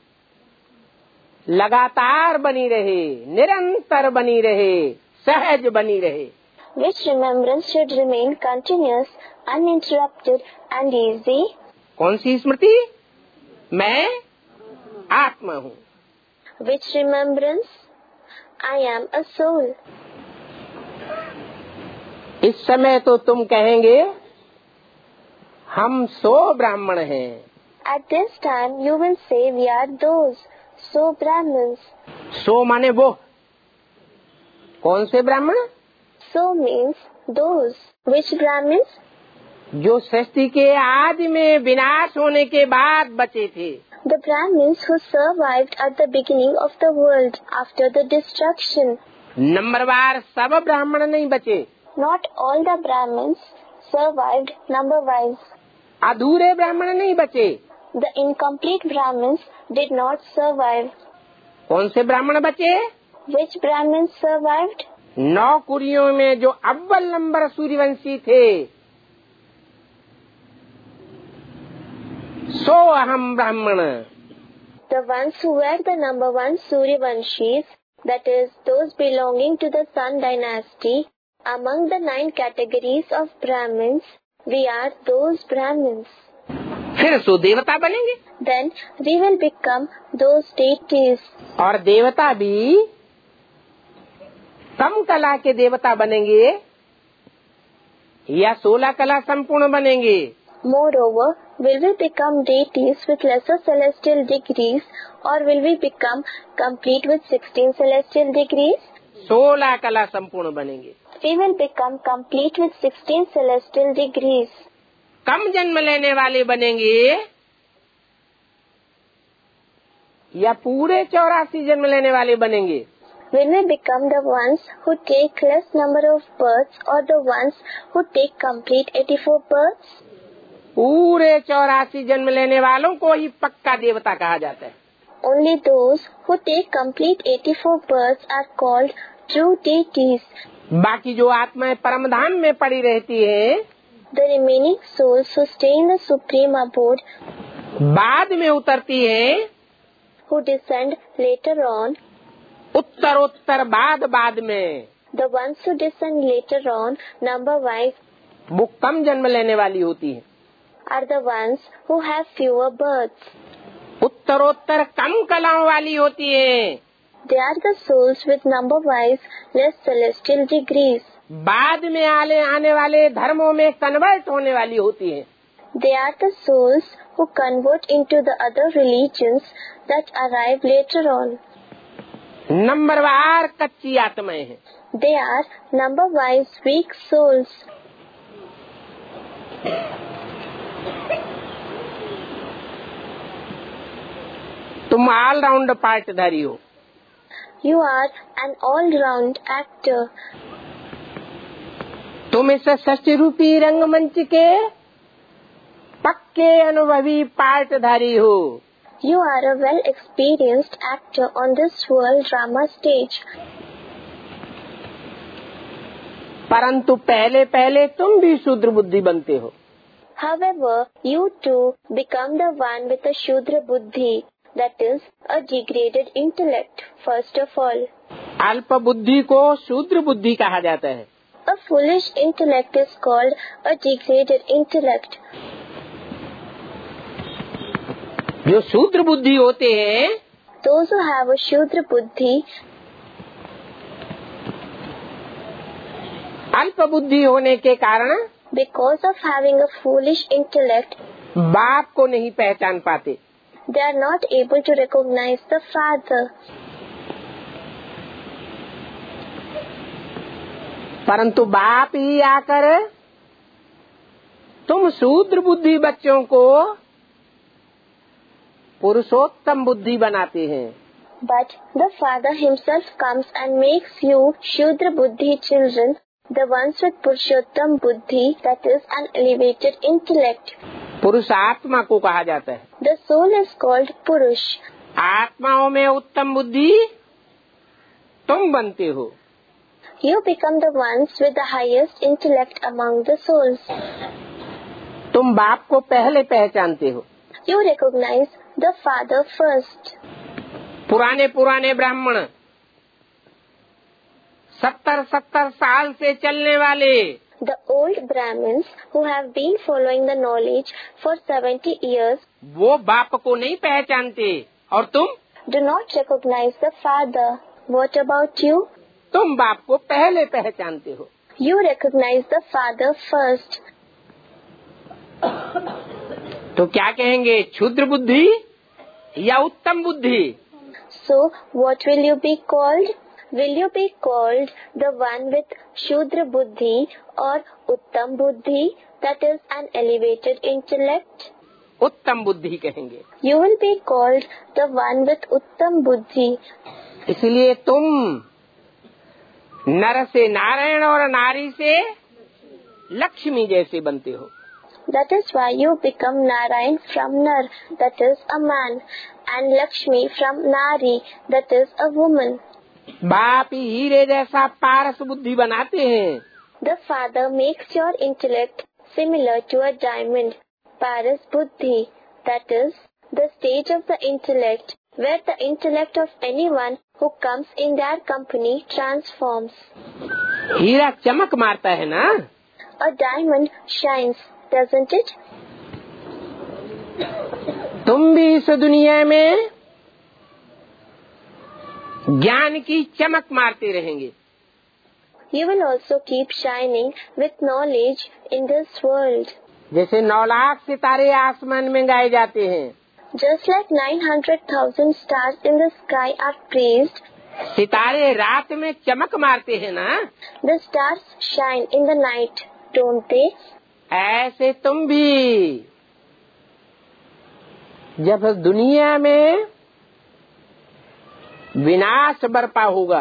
लगातार बनी रहे, निरंतर बनी रहे, सहज बनी रहे. Which remembrance should remain continuous, uninterrupted and easy? कौन सी स्मृति? मैं आत्मा हूँ. Which remembrance? I am a soul. इस समय तो तुम कहेंगे हम सो ब्राह्मण हैं. At this time you will say we are those, so Brahmins. सो माने वो. कौन से ब्राह्मण? So means those. Which Brahmins? जो सृष्टि के आदि में विनाश होने के बाद बचे थे. The Brahmins who survived at the beginning of the world after the destruction. नंबरवार सब ब्राह्मण नहीं बचे. Not all the Brahmins survived number-wise. अधूरे ब्राह्मण नहीं बचे. The incomplete Brahmins did not survive. कौन से ब्राह्मण बचे? Which Brahmins survived? नौ कुरियों में जो अव्वल नंबर सूर्यवंशी थे, सो अहम ब्राह्मण. The ones who were the number one Suryavanshis, that is, those belonging to the Sun dynasty, among the nine categories of Brahmins, we are those Brahmins. फिर सो देवता बनेंगे. Then we will become those deities. और देवता भी कम कला के देवता बनेंगे या सोलह कला संपूर्ण बनेंगे. Moreover, will we become deities with lesser celestial degrees, or will we become complete with sixteen celestial degrees? सोलह कला संपूर्ण बनेंगे. We will become complete with sixteen celestial degrees. कम जन्म लेने वाले बनेंगे या पूरे चौरासी जन्म लेने वाले बनेंगे. Will we become the ones who take less number of births, or the ones who take complete eighty-four births? पूरे चौरासी जन्म लेने वालों को ही पक्का देवता कहा जाता है. Only those who take complete eighty-four births are called true deities. बाकी जो आत्माएं परम धाम में पड़ी रहती हैं, the remaining souls who stay in the supreme abode, बाद में उतरती हैं, who descend later on, उत्तरोत्तर बाद बाद में, the ones who descend later on, number wise, वो कम जन्म लेने वाली होती हैं. are the ones who have fewer births. उत्तरोत्तर कम कलाओं वाली होती हैं. They are the souls with number wise less celestial degrees. बाद में आले आने वाले धर्मों में कन्वर्ट होने वाली होती हैं. They are the souls who convert into the other religions that arrive later on. नंबरवार कच्ची आत्माएं हैं. They are number wise weak souls. तुम ऑल राउंड पार्टधारी हो. You are an all-round actor. तुम इस सृष्टि रूपी रंगमंच के पक्के अनुभवी पार्टधारी हो. You are a well-experienced actor on this world drama stage. परंतु पहले पहले तुम भी शूद्र बुद्धि बनते हो. However, you too become the one with a Shudra buddhi, that is, a degraded intellect, first of all. अल्प बुद्धि को शूद्र बुद्धि कहा जाता है. A foolish intellect is called a degraded intellect. जो शूद्र बुद्धि होते हैं, Those who have a Shudra buddhi, अल्प बुद्धि होने के कारण because of having a foolish intellect, बाप को नहीं पहचान पाते. they are not able to recognize the Father. परंतु बाप ही आकर तुम शूद्र बुद्धि बच्चों को पुरुषोत्तम बुद्धि बनाते हैं. But the Father himself comes and makes you Shudra buddhi children The ones with Purushottam Buddhi, that is an elevated intellect. पुरुषात्मा को कहा जाता है. The soul is called Purush. आत्माओं में उत्तम बुद्धि तुम बनते हो. You become the ones with the highest intellect among the souls. तुम बाप को पहले पहचानते हो. You recognize the father first. पुराने पुराने ब्राह्मण सत्तर सत्तर साल से चलने वाले, The old Brahmins who have been following the knowledge for seventy years, वो बाप को नहीं पहचानते. और तुम do not recognize the father. What about you? तुम बाप को पहले पहचानते हो. You recognize the father first. तो क्या कहेंगे, क्षुद्र बुद्धि या उत्तम बुद्धि? So, what will you be called? Will you be called the one with Shudra Buddhi or Uttam Buddhi, that is an elevated intellect? उत्तम बुद्धि कहेंगे. You will be called the one with Uttam Buddhi. इसलिए तुम नर से नारायण और नारी से लक्ष्मी जैसे बनते हो. That is why you become Narayan from Nar, that is a man, and Lakshmi from Nari, that is a woman. बाप ही हीरे जैसा पारस बुद्धि बनाते हैं. The father makes your intellect similar to a diamond, Paras Buddhi, that is the stage of the intellect where the intellect of anyone who comes in their company transforms. हीरा चमक मारता है ना? A diamond shines, doesn't it? तुम भी इस दुनिया में ज्ञान की चमक मारते रहेंगे. You will also keep shining with knowledge in this world. जैसे नौ लाख सितारे आसमान में गाए जाते हैं. Just like nine hundred thousand stars in the sky are praised, सितारे रात में चमक मारते हैं ना? the stars shine in the night, don't they? ऐसे तुम भी जब दुनिया में विनाश बरपा होगा,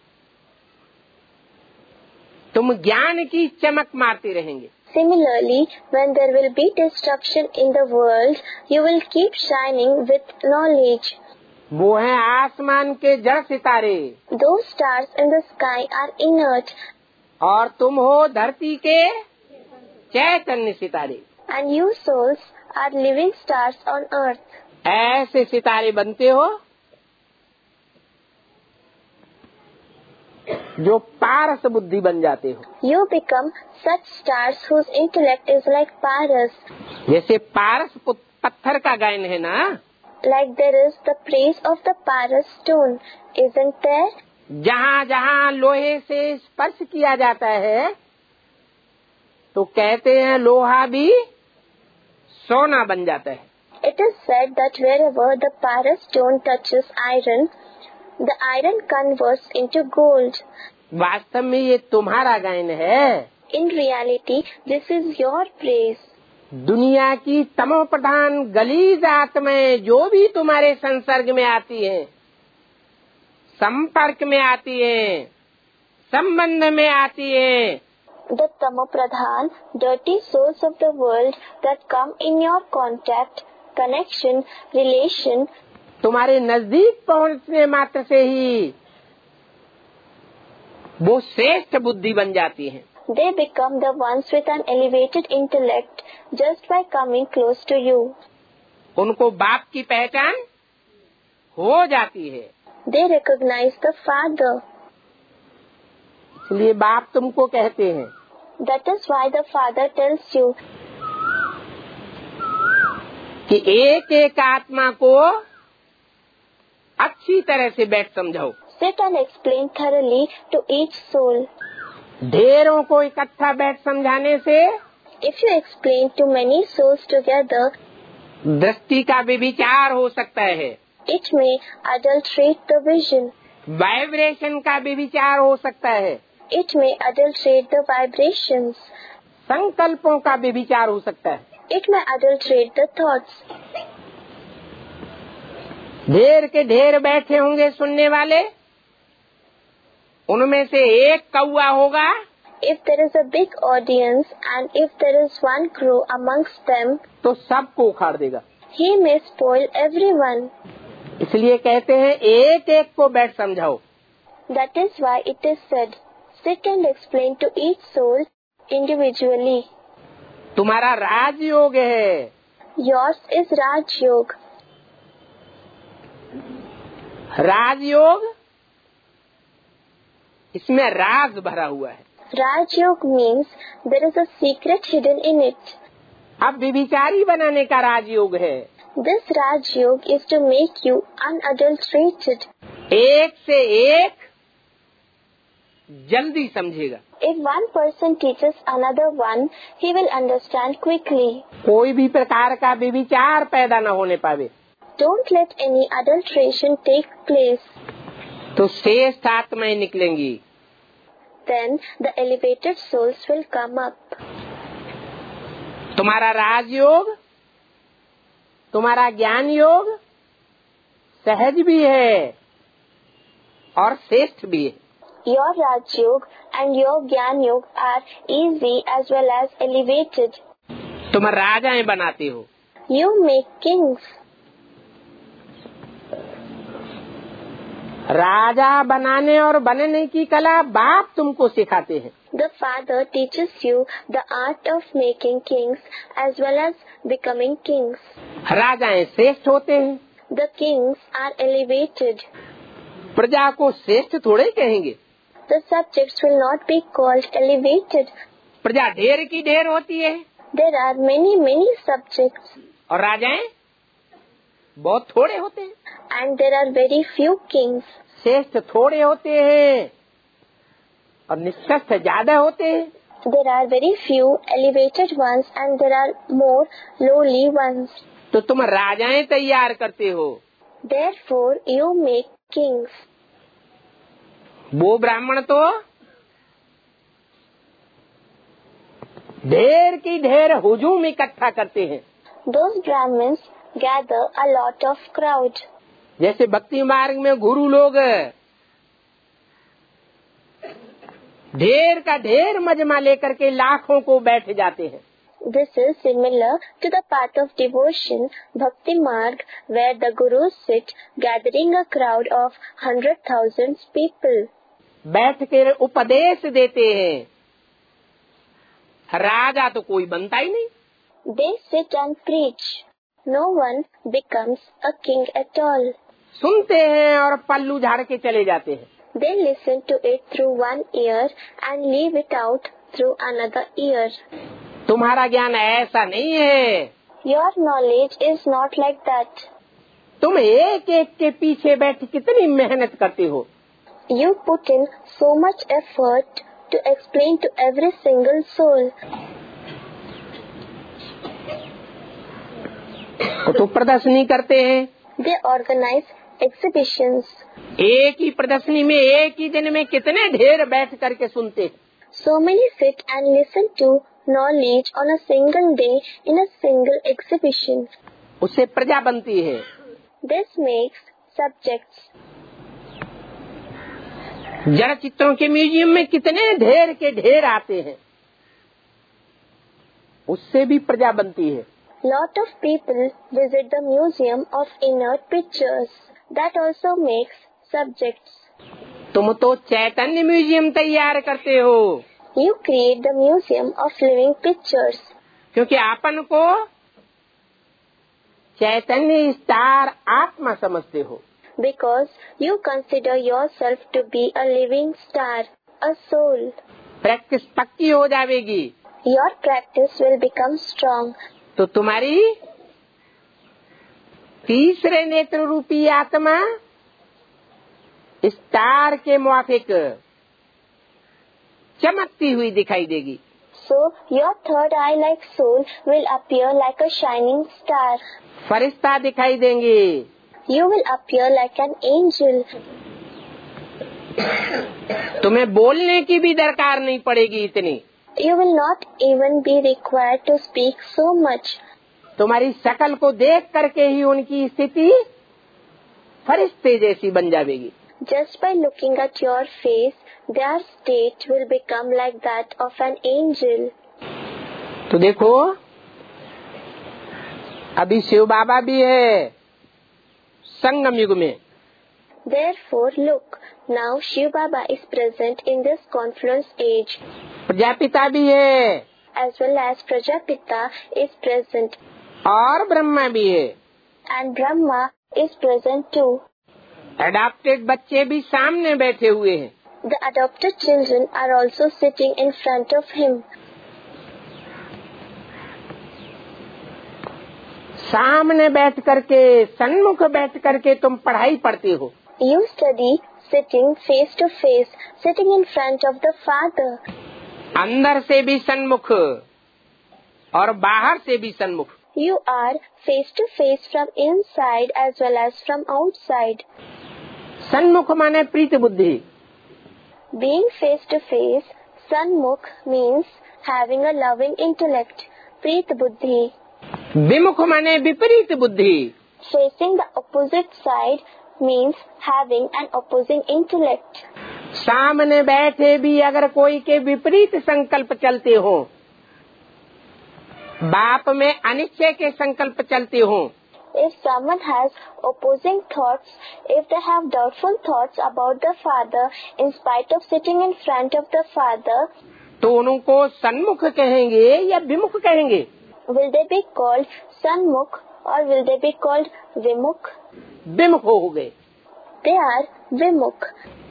तुम ज्ञान की चमक मारते रहेंगे. Similarly, when there will be destruction in the world, you will keep shining with knowledge. वो हैं आसमान के जड़ सितारे. Those stars in the sky are inert. और तुम हो धरती के चैतन्य सितारे. And you souls are living stars on earth. ऐसे सितारे बनते हो जो पारस बुद्धि बन जाते हो. You become such stars whose intellect is like Paras. जैसे पारस पत्थर का गायन है ना? Like there is the praise of the Paras stone, isn't there? जहाँ जहाँ लोहे से स्पर्श किया जाता है तो कहते हैं लोहा भी सोना बन जाता है. It is said that wherever the Paras stone touches iron, the iron converts into gold. वास्तव में ये तुम्हारा गायन है. In reality, this is your praise. दुनिया की तमो प्रधान गलीज आत्माएं जो भी तुम्हारे संसर्ग में आती हैं, संपर्क में आती हैं, संबंध में आती हैं, The Tamopradhan, dirty souls of the world that come in your contact, connection, relation, तुम्हारे नजदीक पहुंचने मात्र से ही वो श्रेष्ठ बुद्धि बन जाती हैं. they become the ones with an elevated intellect just by coming close to you. उनको बाप की पहचान हो जाती है. They recognize the Father. इसलिए बाप तुमको कहते हैं, That is why the Father tells you कि एक एक आत्मा को अच्छी तरह से बैठ समझाओ. sit and explain thoroughly to each soul. ढेरों को इकट्ठा बैठ समझाने से If you explain to many souls together, दृष्टि का भी विचार हो सकता है, it may adulterate the vision. Vibration का भी विचार हो सकता है, It may adulterate the vibrations. संकल्पों का भी विचार हो सकता है. It may adulterate the thoughts. ढेर के ढेर बैठे होंगे सुनने वाले, उनमें से एक कौआ होगा If there is a big audience and if there is one crow amongst them, तो सबको उखाड़ देगा. he may spoil everyone. इसलिए कहते हैं एक एक को बैठ समझाओ. That is why it is said, sit and explain to each soul individually. तुम्हारा राजयोग है. Yours is Raj Yoga. राजयोग, इसमें राज भरा हुआ है. Raj Yoga means there is a secret hidden in it. अब व्यभिचारी बनाने का राजयोग है. This Raj Yoga is to make you unadulterated. एक से एक जल्दी समझेगा. If one person teaches another one, he will understand quickly. कोई भी प्रकार का व्यभिचार पैदा न होने पावे. Don't let any adulteration take place. तो श्रेष्ठ आत्माएं निकलेंगी. Then the elevated souls will come up. तुम्हारा राजयोग, तुम्हारा ज्ञान योग सहज भी है और श्रेष्ठ भी है. Your Raj Yoga and your Gyan Yoga are easy as well as elevated. तुम राजाएं बनाते हो. You make kings. राजा बनाने और बनने की कला बाप तुमको सिखाते हैं. The father teaches you the art of making kings as well as becoming kings. राजाएं श्रेष्ठ होते हैं. The kings are elevated. प्रजा को श्रेष्ठ थोड़े कहेंगे. The subjects will not be called elevated. प्रजा ढेर की ढेर होती है. There are many many subjects. और राजाएं बहुत थोड़े होते हैं. And there are very few kings. श्रेष्ठ थोड़े होते हैं और निष्कर्ष ज्यादा होते हैं. There are very few elevated ones and there are more lowly ones. तो तुम राजाएं तैयार करते हो. Therefore you make kings. वो ब्राह्मण तो ढेर की ढेर हुजूम इकट्ठा करते हैं. Those Brahmins gather a lot of crowd. जैसे भक्ति मार्ग में गुरु लोग ढेर का ढेर मजमा लेकर के लाखों को बैठ जाते हैं. This is similar to the path of devotion, Bhakti Marg, where the gurus sit gathering a crowd of hundred thousands people. बैठ कर उपदेश देते हैं. राजा तो कोई बनता ही नहीं. They sit and preach. No one becomes a king at all. सुनते हैं और पल्लू झाड़ के चले जाते हैं. They listen to it through one ear and leave it out through another ear. तुम्हारा ज्ञान ऐसा नहीं है. Your knowledge is not like that. तुम एक एक के पीछे बैठ कितनी मेहनत करते हो. You put in so much effort to explain to every single soul. तो प्रदर्शनी करते हैं. They organize exhibitions. एक ही प्रदर्शनी में एक ही दिन में कितने ढेर बैठ करके सुनते हैं. So many sit and listen to knowledge on a single day in a single exhibition. उससे प्रजा बनती है. This makes subjects. जड़ चित्रों के म्यूजियम में कितने ढेर के ढेर आते हैं. उससे भी प्रजा बनती है. Lot of people visit the museum of inert pictures. That also makes subjects. तुम तो चैतन्य म्यूजियम तैयार करते हो. You create the museum of living pictures. क्योंकि आपन को चैतन्य स्टार आत्मा समझते हो. Because you consider yourself to be a living star, a soul. Practice पक्की हो जाएगी. Your practice will become strong. तो तुम्हारी तीसरे नेत्र रूपी आत्मा स्टार के मुआफिक चमकती हुई दिखाई देगी. So your third eye-like soul will appear like a shining star. फरिश्ता दिखाई देंगे. You will appear like an angel. तुम्हें बोलने की भी दरकार नहीं पड़ेगी इतनी. You will not even be required to speak so much. तुम्हारी शक्ल को देख करके ही उनकी स्थिति फरिश्ते जैसी बन जाएगी. Just by looking at your face, their state will become like that of an angel. तो देखो अभी शिव बाबा भी है संगम युग में. Therefore, look, now Shiv Baba is present in this confluence age. Prajapita भी है. As well as Prajapita is present. और ब्रह्मा भी है. And Brahma is present too. Adopted बच्चे भी सामने बैठे हुए हैं. The adopted children are also sitting in front of him. सामने बैठ करके सन्मुख बैठ करके तुम पढ़ाई पढ़ते हो. You study sitting face to face, sitting in front of the Father. अंदर से भी सन्मुख और बाहर से भी सन्मुख. You are face to face from inside as well as from outside. सन्मुख माने प्रीत बुद्धि. Being face to face, Sanmukh means having a loving intellect, Preet Buddhi. विमुख माने विपरीत बुद्धि. Facing the opposite side means having an opposing intellect. सामने बैठे भी अगर कोई के विपरीत संकल्प चलते हो, बाप में अनिश्चय के संकल्प चलते हो, If someone has opposing thoughts, if they have doubtful thoughts about the Father in spite of sitting in front of the Father, तो उनको सन्मुख कहेंगे या विमुख कहेंगे? will they be called Sanmukh or will they be called Vimukh? विमुख हो गए. They are Vimukh.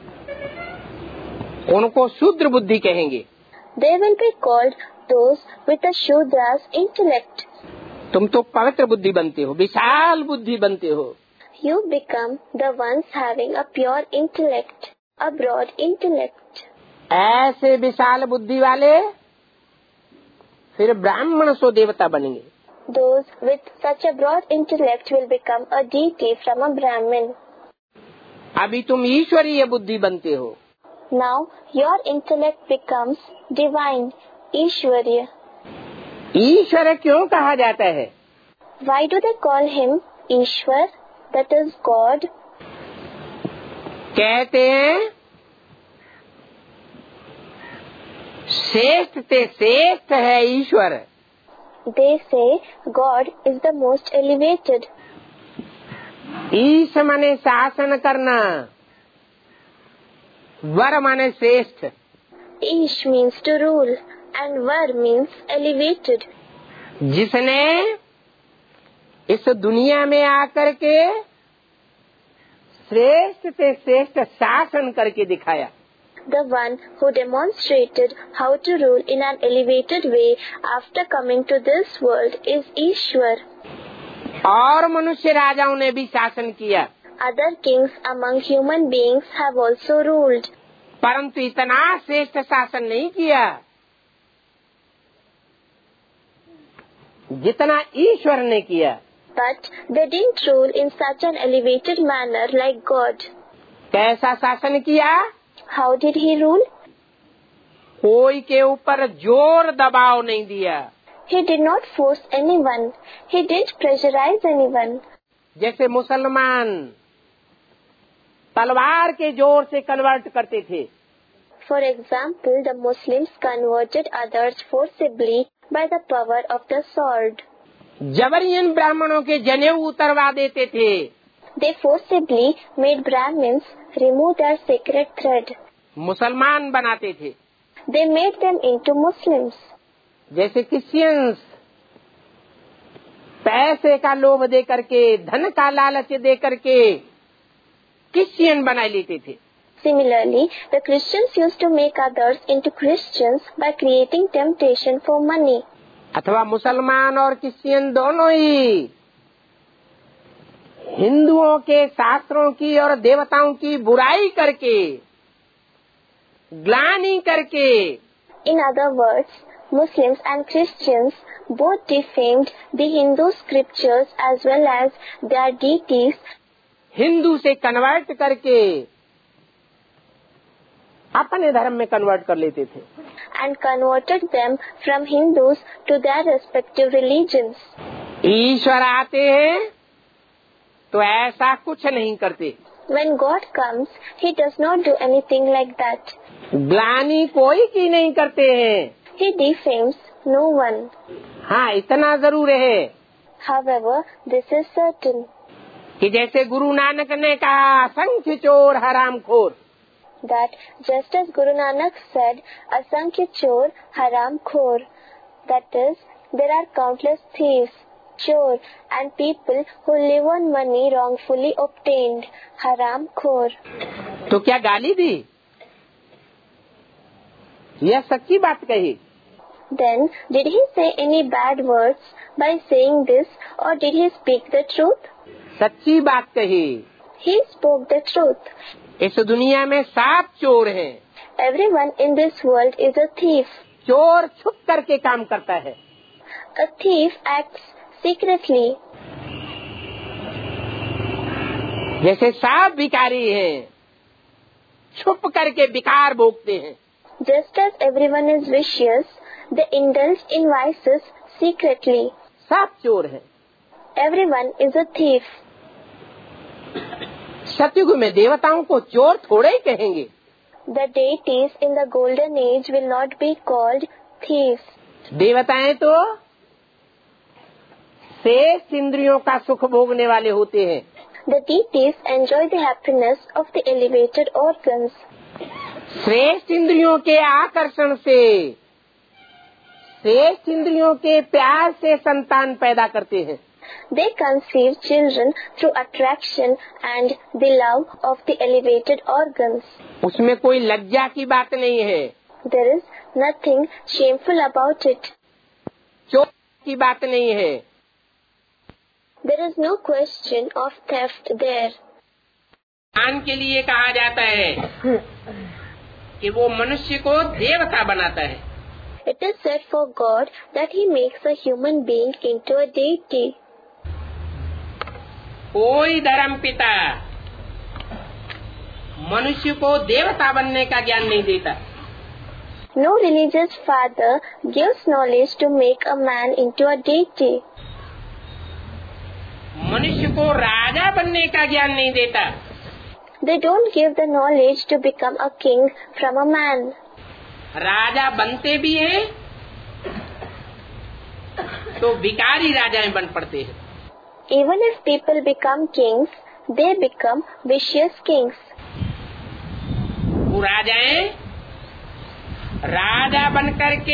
उनको शूद्र बुद्धि कहेंगे. They will be called those with a Shudra's intellect. तुम तो पवित्र बुद्धि बनते हो, विशाल बुद्धि बनते हो. You become the ones having a pure intellect, a broad intellect. ऐसे विशाल बुद्धि वाले फिर ब्राह्मण सो देवता बनेंगे. Those with such a broad intellect will become a deity from a Brahmin. अभी तुम ईश्वरीय बुद्धि बनते हो. Now your intellect becomes divine, Ishwarya. ईश्वर क्यों कहा जाता है? Why do they call him Ishwar, that is God? कहते हैं श्रेष्ठ से श्रेष्ठ है ईश्वर. They say God is the most elevated. ईश माने शासन करना, वर माने श्रेष्ठ. Ish means to rule and Var means elevated. जिसने इस दुनिया में आकर के श्रेष्ठ से श्रेष्ठ शासन करके दिखाया. The one who demonstrated how to rule in an elevated way after coming to this world is Ishwar. और मनुष्य राजाओं ने भी शासन किया. Other kings among human beings have also ruled. परंतु इतना श्रेष्ठ शासन नहीं किया जितना ईश्वर ने किया. But they didn't rule in such an elevated manner like God. कैसा शासन किया? How did he rule? कोई के ऊपर जोर दबाव नहीं दिया. He did not force anyone. He didn't pressurize anyone. जैसे मुसलमान तलवार के जोर से कन्वर्ट करते थे. For example, the Muslims converted others forcibly by the power of the sword. जबरियन ब्राह्मणों के जनेऊ उतरवा देते थे. They forcibly made Brahmins remove their sacred thread. मुसलमान बनाते थे. They made them into Muslims. जैसे क्रिश्चियंस पैसे का लोभ दे करके, धन का लालच दे करके क्रिश्चियन बना लेते थे. Similarly, the Christians used to make others into Christians by creating temptation for money. अथवा मुसलमान और क्रिश्चियन दोनों ही हिंदुओं के शास्त्रों की और देवताओं की बुराई करके, ग्लानि करके, In other words, Muslims and Christians both defamed the Hindu scriptures as well as their deities. Hindu से कन्वर्ट करके अपने धर्म में कन्वर्ट कर लेते थे. And converted them from Hindus to their respective religions. ईश्वर आते हैं तो ऐसा कुछ नहीं करते. When God comes, He does not do anything like that. ग्लानि कोई की नहीं करते हैं। He defames no one. हाँ, इतना जरूर है। However, this is certain. कि जैसे गुरु नानक ने कहा, असंख्य चोर हरामखोर। That just as Guru Nanak said, Asankhya Chor Haram Khor. That is, there are countless thieves, chor, and people who live on money wrongfully obtained. Haram Khor. तो क्या गाली दी? यह सच्ची बात कही। Then, did he say any bad words by saying this, or did he speak the truth? सच्ची बात कही। He spoke the truth. इस दुनिया में सात चोर हैं। Everyone in this world is a thief. चोर छुप करके काम करता है। A thief acts secretly. जैसे सात भिखारी हैं, छुप करके विकार भोगते हैं। Just as everyone is vicious, they indulge in vices secretly. सात चोर हैं। Everyone is a thief. सतयुग में देवताओं को चोर थोड़े ही कहेंगे। The deities in the golden age will not be called thieves. देवताएं तो शेष इंद्रियों का सुख भोगने वाले होते हैं। The deities enjoy the happiness of the elevated organs. श्रेष्ठ इंद्रियों के आकर्षण से, श्रेष्ठ इंद्रियों के प्यार से संतान पैदा करते हैं। They conceive children through attraction and the love of the elevated organs. उसमें कोई लज्जा की बात नहीं है। There is nothing shameful about it. चोर की बात नहीं है। There is no question of theft there. ज्ञान के लिए कहा जाता है कि वो मनुष्य को देवता बनाता है। It is said for God that He makes a human being into a deity. कोई धर्म पिता मनुष्य को देवता बनने का ज्ञान नहीं देता। No religious father gives knowledge to make a man into a deity. मनुष्य को राजा बनने का ज्ञान नहीं देता। They don't give the knowledge to become a king from a man. राजा बनते भी हैं तो भिखारी राजाएं बन पड़ते हैं। Even if people become kings, they become vicious kings. वो राजाएं राजा बन करके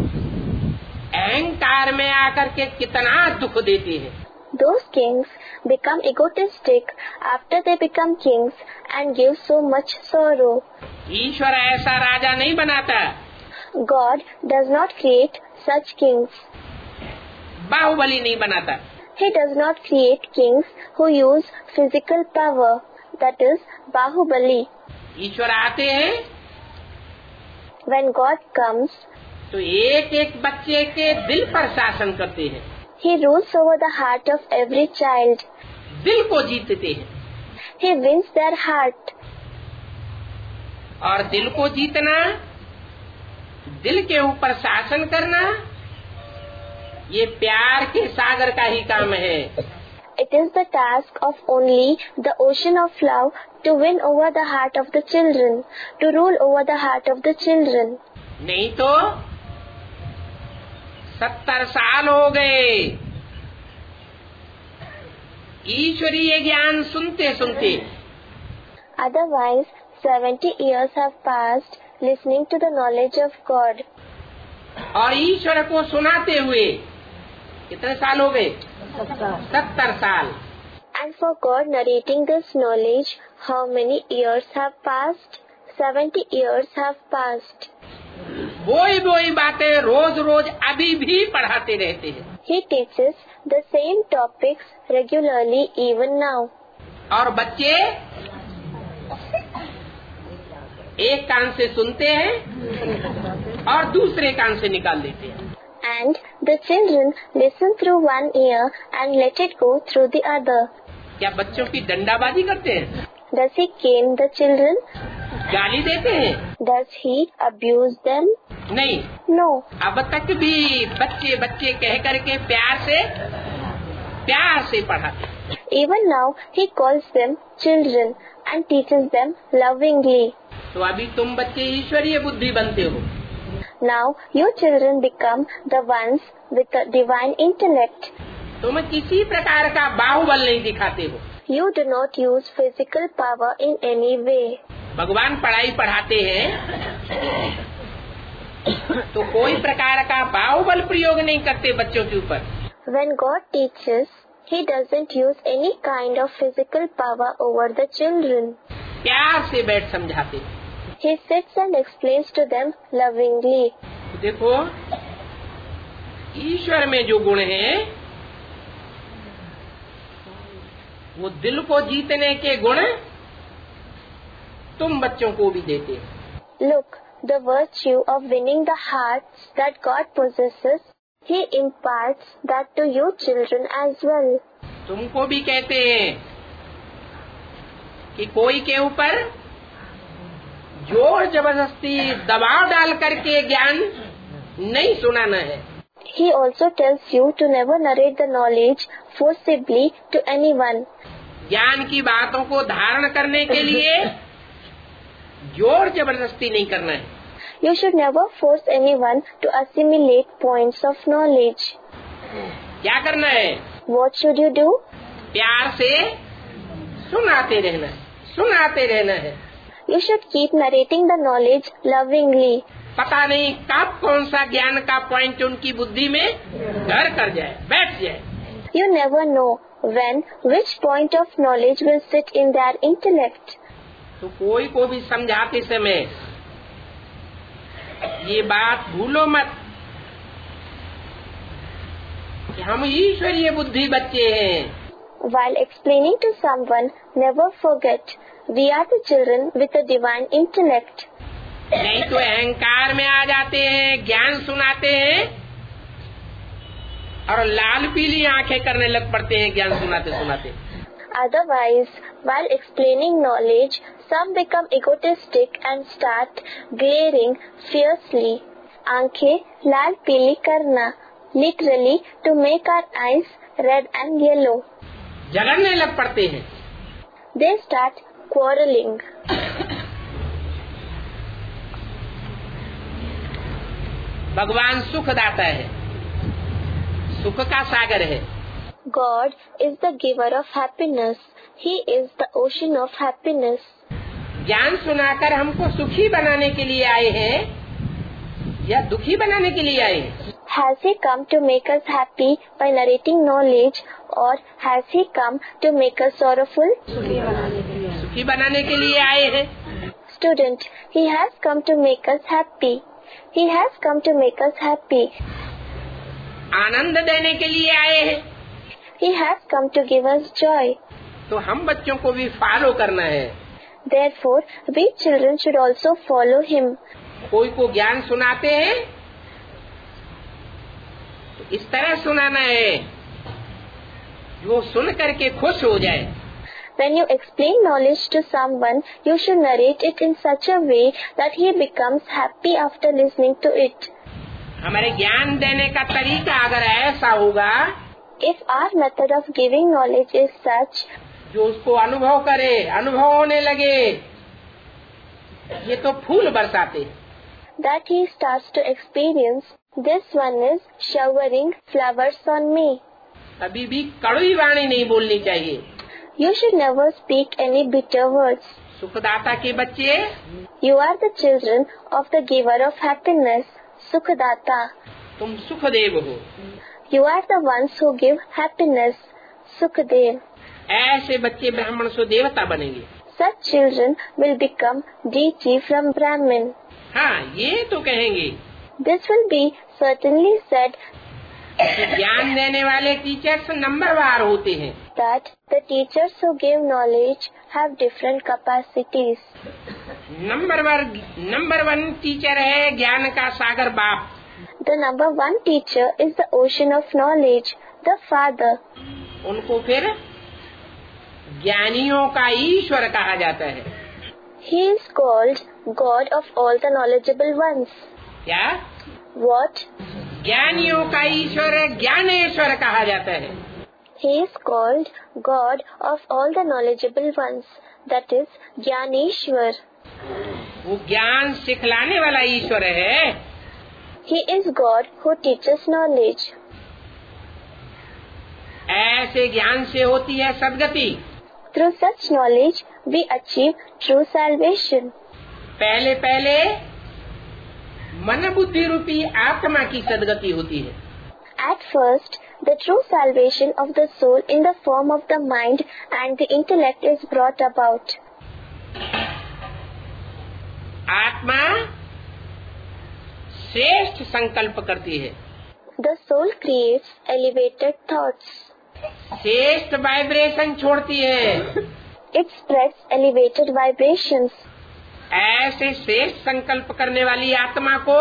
अहंकार में आकर के कितना दुख देते हैं। Those kings become egotistic after they become kings and give so much sorrow. ईश्वर ऐसा राजा नहीं बनाता। God does not create such kings. Baahubali नहीं बनाता। He does not create kings who use physical power, that is, Bahubali. ईश्वर आते हैं When God comes, तो एक एक बच्चे के दिल पर शासन करते हैं। He rules over the heart of every child. दिल को जीतते हैं। He wins their heart. और दिल को जीतना, दिल के ऊपर शासन करना, ये प्यार के सागर का ही काम है। It is the task of only the ocean of love to win over the heart of the children, to rule over the heart of the children. नहीं तो सत्तर साल हो गए ईश्वरीय ज्ञान सुनते सुनते। Otherwise, seventy years have passed listening to the knowledge of God. और ईश्वर को सुनाते हुए कितने साल हो गए? सत्तर साल। And for God narrating this knowledge, how many years have passed? Seventy years have passed. वही वही बातें रोज रोज अभी भी पढ़ाते रहते हैं। He teaches the same topics regularly even now. और बच्चे एक कान से सुनते हैं और दूसरे कान से निकाल देते हैं। And the children listen through one ear and let it go through the other. क्या बच्चों की डंडाबाजी करते हैं? Does he cane the children? गाली देते हैं? Does he abuse them? नहीं। No. अब तक भी बच्चे बच्चे कह करके प्यार से प्यार से पढ़ाते हैं। Even now he calls them children and teaches them lovingly. तो अभी तुम बच्चे ईश्वरीय बुद्धि बनते हो। Now you children become the ones with the divine intellect. तुम किसी प्रकार का बाहुबल नहीं दिखाते हो। You do not use physical power in any way. भगवान पढ़ाई पढ़ाते हैं तो कोई प्रकार का बाहुबल प्रयोग नहीं करते बच्चों के ऊपर। When God teaches, he doesn't use any kind of physical power over the children. प्यार से बैठ समझाते। He sits and explains to them lovingly. देखो ईश्वर में जो गुण है वो दिल को जीतने के गुण तुम बच्चों को भी देते हो। Look, the virtue of winning the hearts that God possesses, he imparts that to you children as well. तुमको भी कहते हैं कि कोई के ऊपर जोर जबरदस्ती दबाव डाल करके ज्ञान नहीं सुनाना है। He also tells you to never narrate the knowledge forcibly to anyone. ज्ञान की बातों को धारण करने के लिए जोर जबरदस्ती नहीं करना है। You should never force anyone to assimilate points of knowledge. क्या करना है? What should you do? प्यार से सुनाते रहना है, सुनाते रहना है। You should keep narrating the knowledge lovingly. पता नहीं कब कौन सा ज्ञान का पॉइंट उनकी बुद्धि में घर कर जाए, बैठ जाए। You never know when which point of knowledge will sit in their intellect. तो कोई को भी समझाते समय ये बात भूलो मत कि हम ईश्वरीय बुद्धि बच्चे हैं। While explaining to someone, never forget we are the children with a divine intellect. नहीं तो अहंकार में आ जाते हैं, ज्ञान सुनाते हैं और लाल पीली आंखें करने लग पड़ते हैं ज्ञान सुनाते सुनाते। Otherwise, while explaining knowledge, some become egotistic and start glaring fiercely. आंखें लाल पीली करना, literally to make our eyes red and yellow. झगड़ने लग पड़ते हैं। They start quarreling. भगवान सुख दाता है, सुख का सागर है। God is the giver of happiness. He is the ocean of happiness. ज्ञान सुनाकर हमको सुखी बनाने के लिए आए हैं या दुखी बनाने के लिए आए हैं? Has he come to make us happy by narrating knowledge, or has he come to make us sorrowful? सुखी बनाने के लिए आए हैं। Student, he has come to make us happy. He has come to make us happy. आनंद देने के लिए आए हैं। He has come to give us joy. तो हम बच्चों को भी फॉलो करना है। Therefore, we children should also follow him. कोई को ज्ञान सुनाते हैं तो इस तरह सुनाना है जो सुन करके खुश हो जाए। When you explain knowledge to someone, you should narrate it in such a way that he becomes happy after listening to it. हमारे ज्ञान देने का तरीका अगर ऐसा होगा, If our method of giving knowledge is such, जो उसको अनुभव करे, अनुभव होने लगे, ये तो फूल बरसाते, that he starts to experience, this one is showering flowers on me. कभी भी कड़वी वाणी नहीं बोलनी चाहिए। You should never speak any bitter words. सुखदाता के बच्चे, You are the children of the giver of happiness, Sukhdata. तुम सुखदेव हो। You are the ones who give happiness, Sukdev. ऐसे बच्चे ब्राह्मण से देवता बनेंगे। Such children will become deity from Brahmin. हाँ, ये तो कहेंगे This will be certainly said कि ज्ञान देने वाले टीचर्स नंबरवार होते हैं। that the teachers who give knowledge have different capacities. Number one number one teacher है ज्ञान का सागर बाप। The number one teacher is the ocean of knowledge, the Father. उनको फिर ज्ञानियों का ईश्वर कहा जाता है। He is called God of all the knowledgeable ones. क्या? What? ज्ञानियों का ईश्वर ज्ञानेश्वर कहा जाता है। He is called God of all the knowledgeable ones, that is Jnaneshwar. वो ज्ञान सिखलाने वाला ईश्वर है। He is God who teaches knowledge. ऐसे ज्ञान से होती है सद्गति। Through such knowledge, we achieve true salvation. पहले पहले मन बुद्धि रूपी आत्मा की सद्गति होती है। At first, the true salvation of the soul in the form of the mind and the intellect is brought about. आत्मा श्रेष्ठ संकल्प करती है। The soul creates elevated thoughts. श्रेष्ठ वाइब्रेशन छोड़ती है। It spreads elevated vibrations. ऐसे श्रेष्ठ संकल्प करने वाली आत्मा को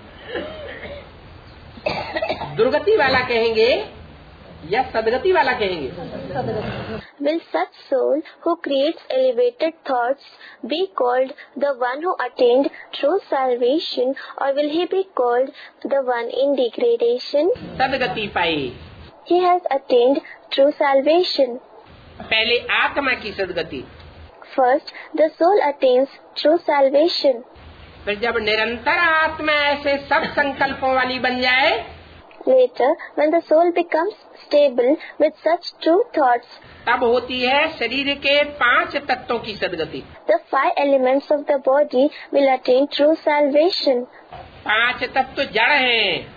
दुर्गति वाला कहेंगे या सदगति वाला कहेंगे? Will such soul who creates elevated thoughts be called the one who attained true salvation, or will he be called the one in degradation? Sadgati pi. He has attained true salvation. पहले आत्मा की सदगति, First, the soul attains true salvation. फिर जब निरंतर आत्मा ऐसे सब संकल्पों वाली बन जाए, Later, when the soul becomes stable with such true thoughts, तब होती है शरीर के पांच तत्वों की सदगति। the five elements of the body will attain true salvation. पांच तत्व जड़ हैं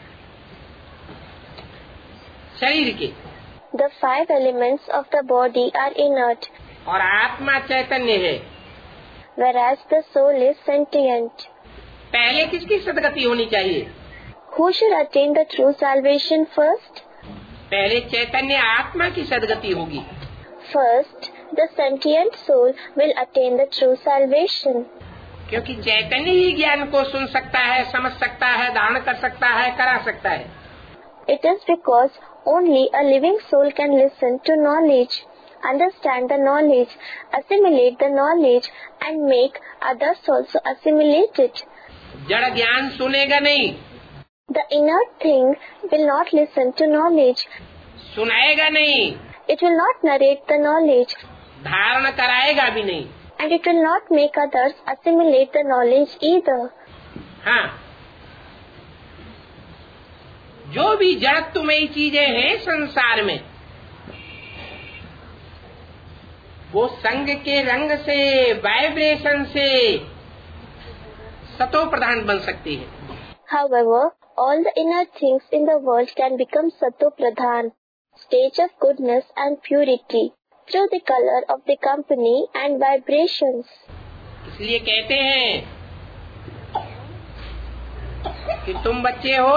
शरीर के, The five elements of the body are inert, और आत्मा चैतन्य है। whereas the soul is sentient. पहले किसकी सदगति होनी चाहिए? Who should attain the true salvation first? पहले चैतन्य आत्मा की सदगति होगी। First, the sentient soul will attain the true salvation. क्योंकि चैतन्य ही ज्ञान को सुन सकता है, समझ सकता है, धारण कर सकता है, करा सकता है। It is because only a living soul can listen to knowledge, understand the knowledge, assimilate the knowledge, and make others also assimilate it. जड़ ज्ञान सुनेगा नहीं, The inert thing will not listen to knowledge. सुनाएगा नहीं, It will not narrate the knowledge, धारण कराएगा भी नहीं। and it will not make others assimilate the knowledge either. हाँ, जो भी जड़त्वमयी चीजें हैं संसार में, वो संग के रंग से, वाइब्रेशन से सतो प्रधान बन सकती है। However, all the inner things in the world can become Sato Pradhan, stage of goodness and purity, through the color of the company and vibrations. इसलिए कहते हैं कि तुम बच्चे हो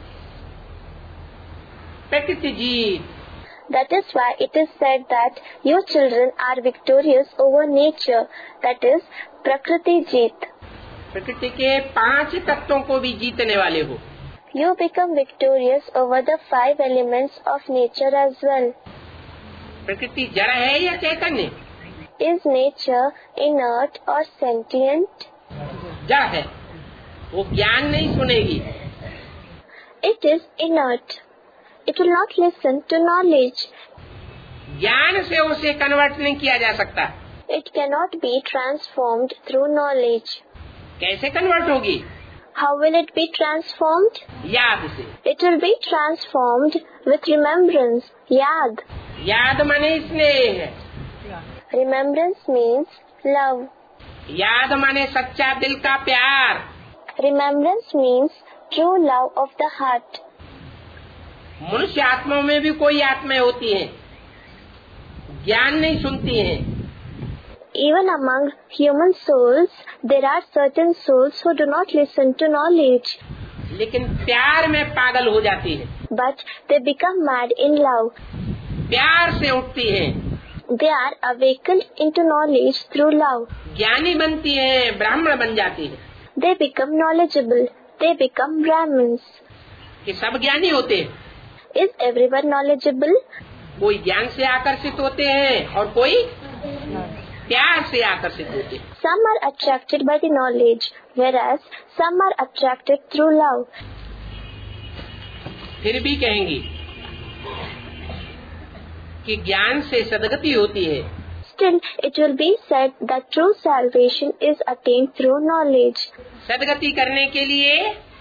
प्रकृति जीत। That is why it is said that you children are victorious over nature, that is Prakriti Jeet. प्रकृति के पांच तत्वों को भी जीतने वाले हो। You become victorious over the five elements of nature as well. प्रकृति जड़ है या चैतन्य? Is nature inert or sentient? जड़ है, वो ज्ञान नहीं सुनेगी। It is inert. It will not listen to knowledge. ज्ञान से उसे कन्वर्ट नहीं किया जा सकता। It cannot be transformed through knowledge. कैसे कन्वर्ट होगी? How will it be transformed? याद से। It will be transformed with remembrance, yad. याद माने स्नेह, Remembrance means love. याद माने सच्चा दिल का प्यार। Remembrance means true love of the heart. मनुष्य आत्माओं में भी कोई आत्माएं होती हैं, ज्ञान नहीं सुनती हैं। Even among human souls, there are certain souls who do not listen to knowledge, लेकिन प्यार में पागल हो जाती है, but they become mad in love. प्यार से उठती हैं, They are awakened into knowledge through love. ज्ञानी बनती हैं, ब्राह्मण बन जाती है। They become knowledgeable. They become Brahmins. कि सब ज्ञानी होते हैं? Is everyone knowledgeable? कोई ज्ञान से आकर्षित होते हैं और कोई प्यार से आकर्षित होते हैं। Some are attracted by the knowledge, whereas some are attracted through love. फिर भी कहेंगी कि ज्ञान से सद्गति होती है, still it will be said that true salvation is attained through knowledge. सद्गति करने के लिए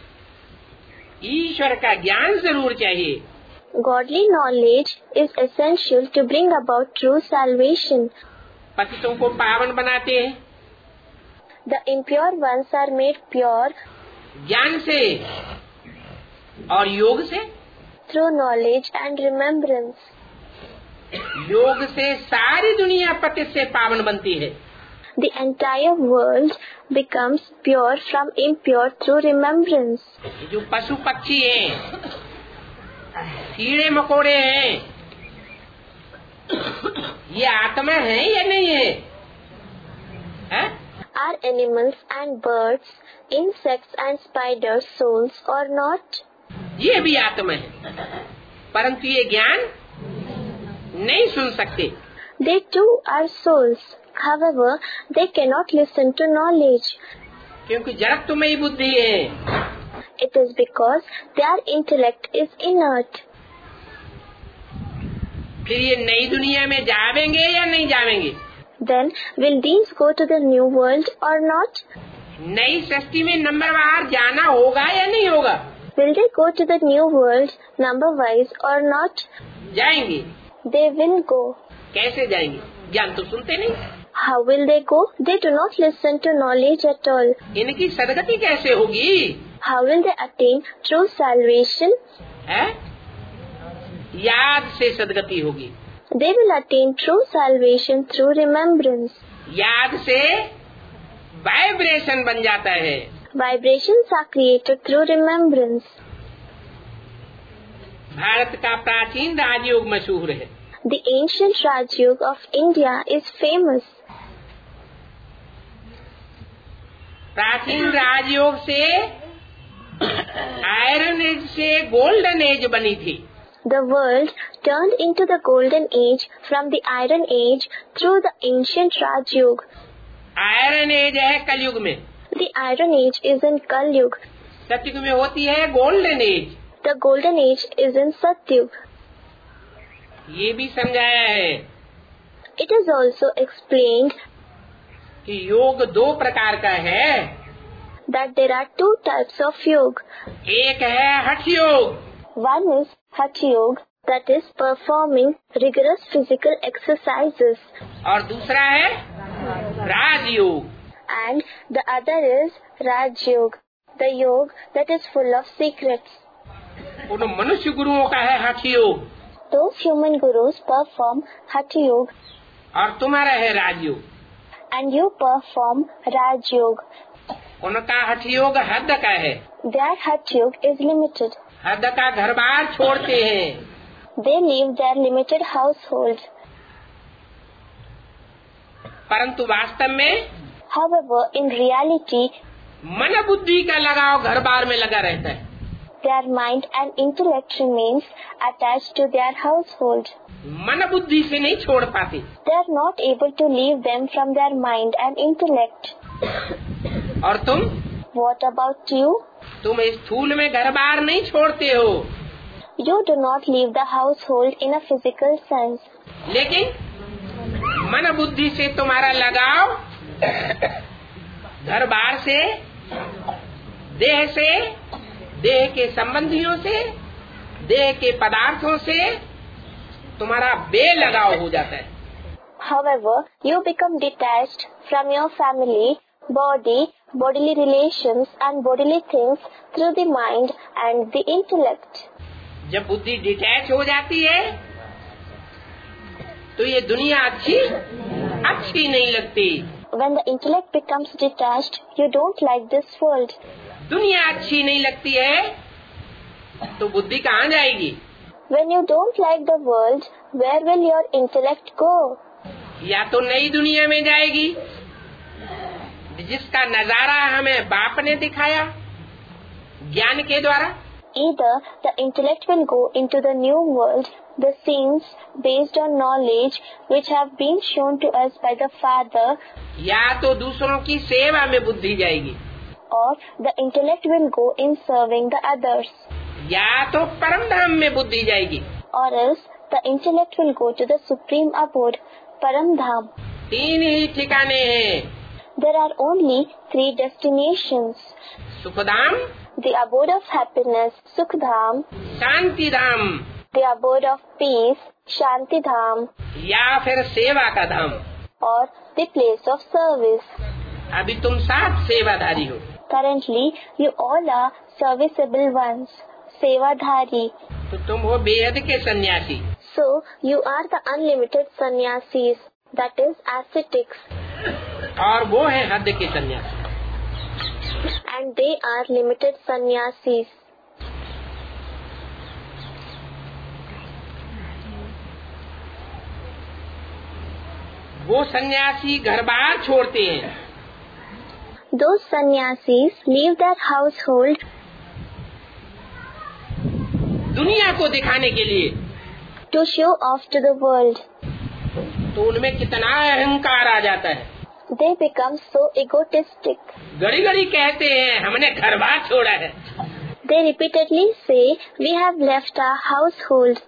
ईश्वर का ज्ञान जरूर चाहिए। Godly knowledge is essential to bring about true salvation. पतितों को पावन बनाते हैं, The impure ones are made pure ज्ञान से और योग से। through knowledge and remembrance. योग से सारी दुनिया पतित से पावन बनती है। The entire world becomes pure from impure through remembrance. ये जो पशु पक्षी हैं, कीड़े मकोड़े हैं, ये आत्मा है या नहीं है, है? Are animals and birds, insects and spiders souls or not? ये भी आत्मा है, परंतु ये ज्ञान नहीं सुन सकते। They too are souls. However, they cannot listen to knowledge. क्योंकि जड़त्वमयी बुद्धि है। It is because their intellect is inert. फिर ये नई दुनिया में जावेंगे या नहीं जावेंगे? Then, will these go to the new world or not? नई सृष्टि में नंबरवार जाना होगा या नहीं होगा? Will they go to the new world number-wise or not? जाएंगे। They will go. कैसे जाएंगे? ज्ञान तो सुनते नहीं। How will they go? They do not listen to knowledge at all. इनकी सद्गति कैसे होगी? How will they attain true salvation? है? याद से सद्गति होगी। They will attain true salvation through remembrance. याद से वाइब्रेशन बन जाता है। Vibrations are created through remembrance. Bharat का प्राचीन राजयोग मशहूर है। The ancient Rajyog of India is famous. प्राचीन राजयोग से आयरन एज से गोल्डन एज बनी थी। The world turned into the golden age from the iron age through the ancient Rajyog. Iron age है कलयुग में। The iron age is in Kalyug. सतयुग में होती है golden age. The golden age is in Satyug. ये भी समझाया है It is also explained कि योग दो प्रकार का है। that there are two types of yoga. एक है हठ योग, One is Hatha Yoga, that is performing rigorous physical exercises, और दूसरा है राजयोग। and the other is Raj Yoga, the yoga that is full of secrets. उन मनुष्य गुरुओं का है हठ योग Those human gurus perform Hatha Yoga, और तुम्हारा है राजयोग। and you perform Raj Yoga. उनका हठ योग हद का है। Their Hatha Yoga is limited. हद का घर बार छोड़ते हैं। They leave their limited household. परंतु वास्तव में However, in reality, मन बुद्धि का लगाव घर बार में लगा रहता है। their mind and intellect remains attached to their household. मन बुद्धि से नहीं छोड़ पाते। They are not able to leave them from their mind and intellect. और तुम What about you? तुम इस स्थूल में घर बार नहीं छोड़ते हो, You do not leave the household in a physical sense. लेकिन मन बुद्धि से तुम्हारा लगाव घर बार से, देह से, देह के संबंधियों से, देह के पदार्थों से तुम्हारा बेलगाव हो जाता है। However, you become detached from your family, body, bodily relations and bodily things through the mind and the intellect. जब बुद्धि डिटैच हो जाती है तो ये दुनिया अच्छी अच्छी नहीं लगती। When the intellect becomes detached, you don't like this world. दुनिया अच्छी नहीं लगती है तो बुद्धि कहाँ जाएगी? When you don't like the world, where will your intellect go? या तो नई दुनिया में जाएगी जिसका नजारा हमें बाप ने दिखाया ज्ञान के द्वारा। Either the intellect will go into the new world, the scenes based on knowledge which have been shown to us by the Father, या तो दूसरों की सेवा में बुद्धि जाएगी, or the intellect will go in serving the others, या तो परम धाम में बुद्धि जाएगी। or else the intellect will go to the supreme abode, Param Dham. तीन ही ठिकाने हैं. There are only three destinations. Sukhdham, The abode of happiness, Sukhdham. Shanti Dham, The abode of peace, Shanti Dham. या फिर सेवा का धाम. Or the place of service. अभी तुम सात सेवाधारी हो. Currently, you all are serviceable ones, Sevadhari. तो तुम हो बेहद के सन्यासी. So, you are the unlimited sannyasis, that is ascetics. और वो है हद के सन्यासी. And they are limited sannyasis. वो सन्यासी घर बार छोड़ते हैं. Those sannyasis leave their household दुनिया को दिखाने के लिए. to show off to the world. तो उनमें कितना अहंकार आ जाता है. They become so egotistic. घड़ी घड़ी कहते हैं हमने घर बार छोड़ा है. They repeatedly say, we have left our household.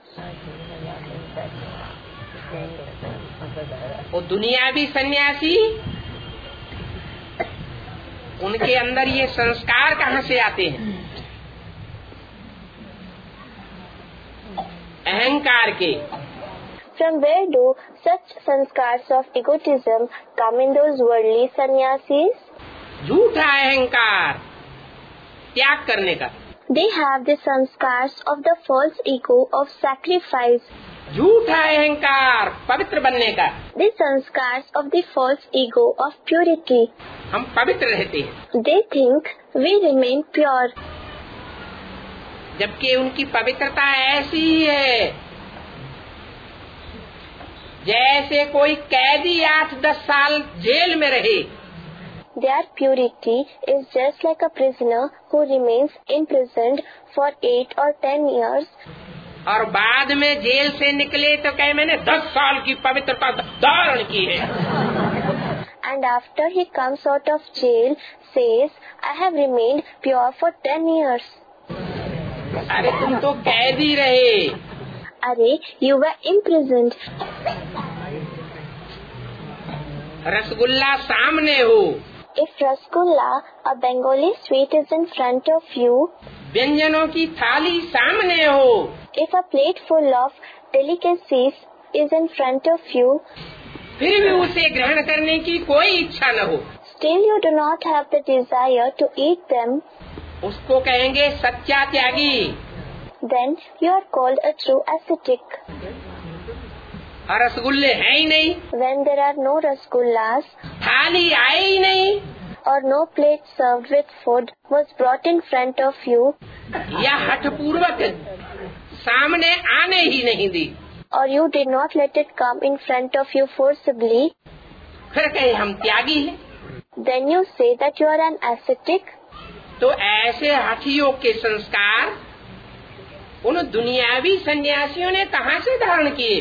वो दुनियावी सन्यासी, उनके अंदर ये संस्कार कहाँ से आते हैं? अहंकार के. From where do such sanskars of egotism come in those worldly sannyasis? झूठा अहंकार त्याग करने का. They have the sanskars of the false ego of sacrifice. झूठा अहंकार पवित्र बनने का. The sanskars of the false ego of purity. हम पवित्र रहते हैं. They think we remain pure. जबकि उनकी पवित्रता ऐसी ही है जैसे कोई कैदी आठ दस साल जेल में रहे. Their purity is just like a prisoner who remains imprisoned for eight or ten years. और बाद में जेल से निकले तो कहे मैंने दस साल की पवित्रता धारण की है. And after he comes out of jail, says, I have remained pure for ten years. अरे तुम तो कैदी रहे. Arey, you were imprisoned. Rasgulla सामने हो. If rasgulla, a Bengali sweet, is in front of you, व्यंजनों की थाली सामने हो. if a plate full of delicacies is in front of you, फिर भी उसे ग्रहण करने की कोई इच्छा न हो, still you do not have the desire to eat them, उसको कहेंगे सच्चा त्यागी. then you are called a true ascetic. और रसगुल्ले हैं ही नहीं, When there are no rasgullas, थाली आए ही नहीं, or no plate served with food was brought in front of you, या हठपूर्वक सामने आने ही नहीं दी, or you did not let it come in front of you forcibly, फिर कहे हम त्यागी हैं. then you say that you are an ascetic. तो ऐसे हठयोग के संस्कार उन दुनियावी सन्यासियों ने कहाँ से धारण किए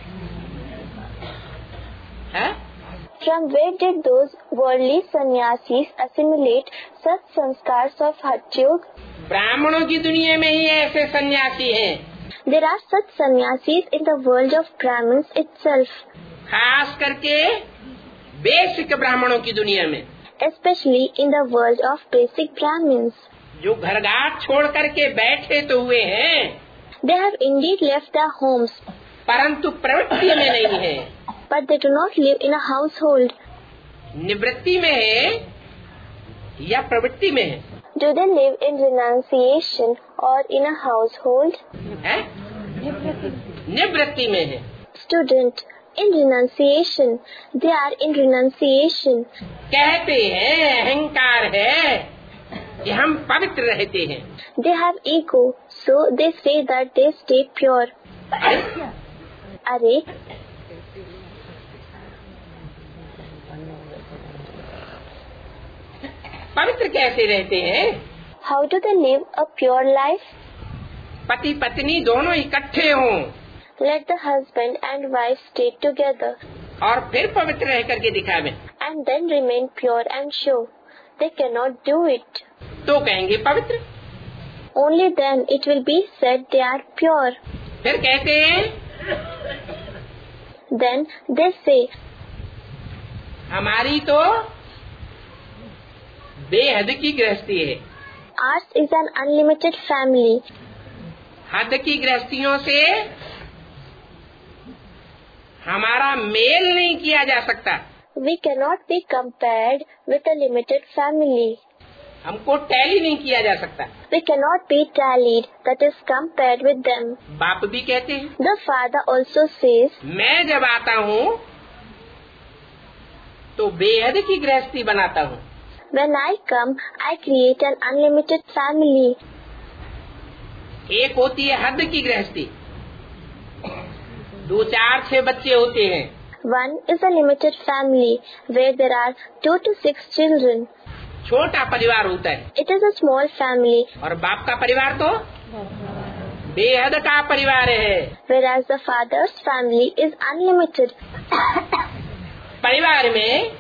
हैं? From where did those worldly sannyasis assimilate such sanskars of Hatha Yoga? ब्राह्मणों की दुनिया में ही ऐसे सन्यासी हैं. There are such sannyasis in the world of Brahmins itself, खास करके बेसिक ब्राह्मणों की दुनिया में, especially in the world of basic Brahmins. जो घरगाट छोड़ करके बैठे तो हुए हैं, They have indeed left their homes, परंतु प्रवृत्ति में नहीं है. but they do not live in a household. निवृत्ति में है या प्रवृत्ति में है? Do they live in renunciation or in a household? है? निवृत्ति में है. Student, in renunciation. They are in renunciation. कहते हैं अहंकार है कि हम पवित्र रहते हैं. They have ego, so they say that they stay pure. Arey, पवित्र कैसे रहते हैं? how do they live a pure life? पति पत्नी दोनों इकट्ठे हों Let the husband and wife stay together और फिर पवित्र रह करके दिखावें, and then remain pure and show. They cannot do it. तो कहेंगे पवित्र. Only then it will be said they are pure. फिर कहते हैं Then they say, हमारी तो बेहद की गृहस्थी है, ours is an unlimited family. हद की गृहस्थियों से हमारा मेल नहीं किया जा सकता। We cannot be compared with a limited family. हमको टैली नहीं किया जा सकता। We cannot be tallied, that is compared with them. बाप भी कहते हैं, The father also says, मैं जब आता हूँ तो बेहद की गृहस्थी बनाता हूँ। when I come, I create an unlimited family. एक होती है हद की गृहस्थी, दो चार छह बच्चे होते हैं। One is a limited family where there are two to six children. छोटा परिवार होता है। It is a small family. और बाप का परिवार तो बेहद का परिवार है। Whereas the father's family is unlimited. परिवार में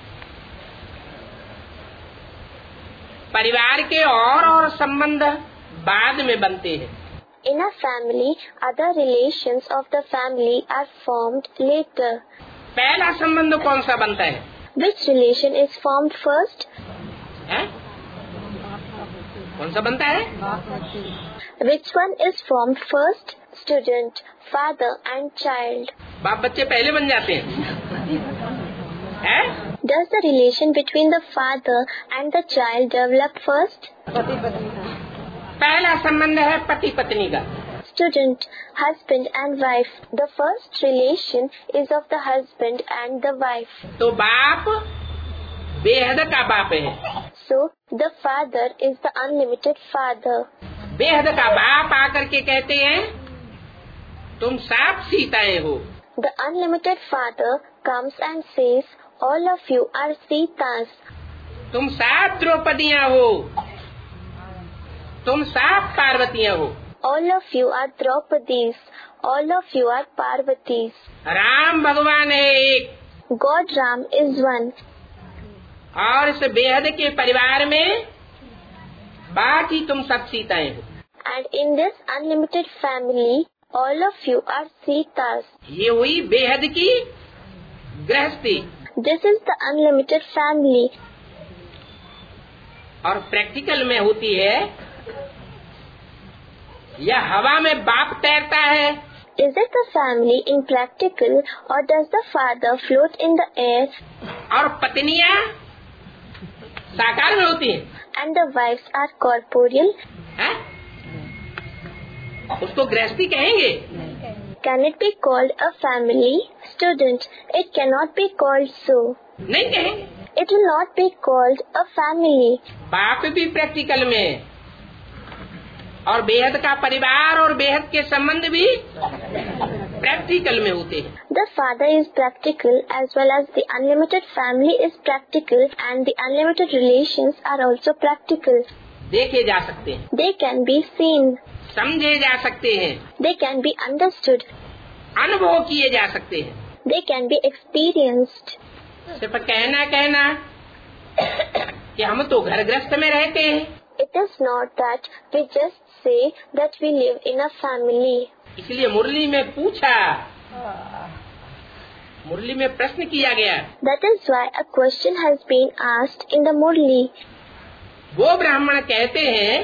परिवार के और और संबंध बाद में बनते हैं। In a family, other relations of the family are formed later. पहला संबंध कौन सा बनता है? Which relation is formed first? है? कौन सा बनता है? Which one is formed first? Student, father and child. बाप बच्चे पहले बन जाते हैं। है? Does the relation between the father and the child develop first? पहला संबंध है पति पत्नी का। Student, husband and wife. The first relation is of the husband and the wife. तो बाप बेहद का बाप है। So, the father is the unlimited father. बेहद का बाप आकर के कहते हैं, तुम सात सीताएं हो। The unlimited father comes and says, all of you are Sitas. तुम सात द्रौपदियां हो, तुम सात पार्वतियां हो। All of you are Draupadis. All of you are Parvatis. Ram भगवान है एक, God Ram is one. और इस बेहद के परिवार में बाकी तुम सब सीताएं हो। And in this unlimited family, all of you are Sitas. ये हुई बेहद की गृहस्थी। This is the unlimited family. और प्रैक्टिकल में होती है, या हवा में बाप तैरता है। Is it the family in practical or does the father float in the air? और पत्नियां साकार में होती हैं। And the wives are corporeal? है? उसको गृहस्थी कहेंगे? Can it be called a family? Student, it cannot be called so. नहीं कहेंगे। It will not be called a family. बाप भी प्रैक्टिकल में, और बेहद का परिवार और बेहद के संबंध भी प्रैक्टिकल में होते हैं। The father is practical as well as the unlimited family is practical and the unlimited relations are also practical. देखे जा सकते हैं, They can be seen. समझे जा सकते हैं, They can be understood. अनुभव किए जा सकते हैं। They can be experienced. सिर्फ कहना कहना कि हम तो घर गृहस्थ में रहते हैं। It is not that we just say that we live in a family. इसलिए मुरली में पूछा, मुरली में प्रश्न किया गया। That is why a question has been asked in the Murli. वो ब्राह्मण कहते हैं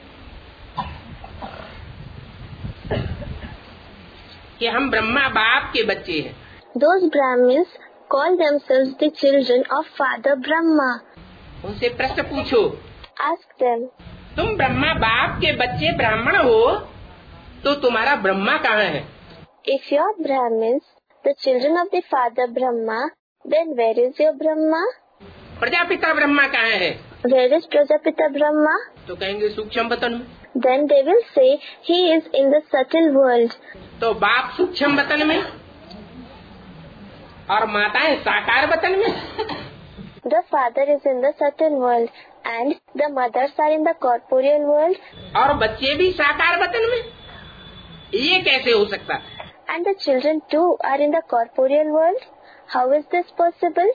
कि हम ब्रह्मा बाप के बच्चे हैं। Those Brahmins call themselves the children of Father Brahma. उनसे प्रश्न पूछो, Ask them, तुम ब्रह्मा बाप के बच्चे ब्राह्मण हो तो तुम्हारा ब्रह्मा कहाँ है? if you are Brahmins, the children of the Father Brahma, then where is your Brahma? Prajapita Brahma कहाँ है? Where is Prajapita Brahma? तो कहेंगे सूक्ष्म वतन में। Then they will say he is in the subtle world. तो बाप सूक्ष्म वतन में और माताएं साकार वतन में। The father is in the subtle world and the mothers are in the corporeal world. और बच्चे भी साकार वतन में। ये कैसे हो सकता? And the children too are in the corporeal world. How is this possible?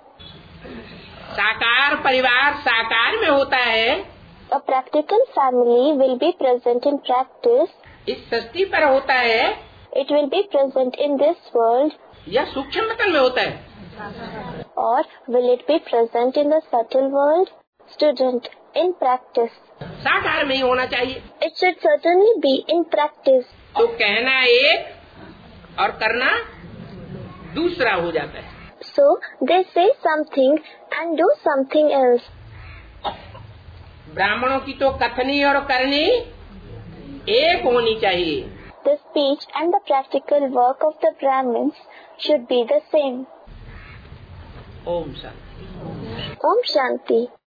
साकार परिवार साकार में होता है। A practical family will be present in practice. इस सृष्टि पर होता है। it will be present in this world, या सूक्ष्म वतन में होता है? or will it be present in the subtle world? Student, in practice. साकार में ही होना चाहिए। It should certainly be in practice. तो कहना एक और करना दूसरा हो जाता है। So they say something and do something else. ब्राह्मणों की तो कथनी और करनी एक होनी चाहिए। The speech and the practical work of the Brahmins should be the same. Om Shanti. Om Shanti.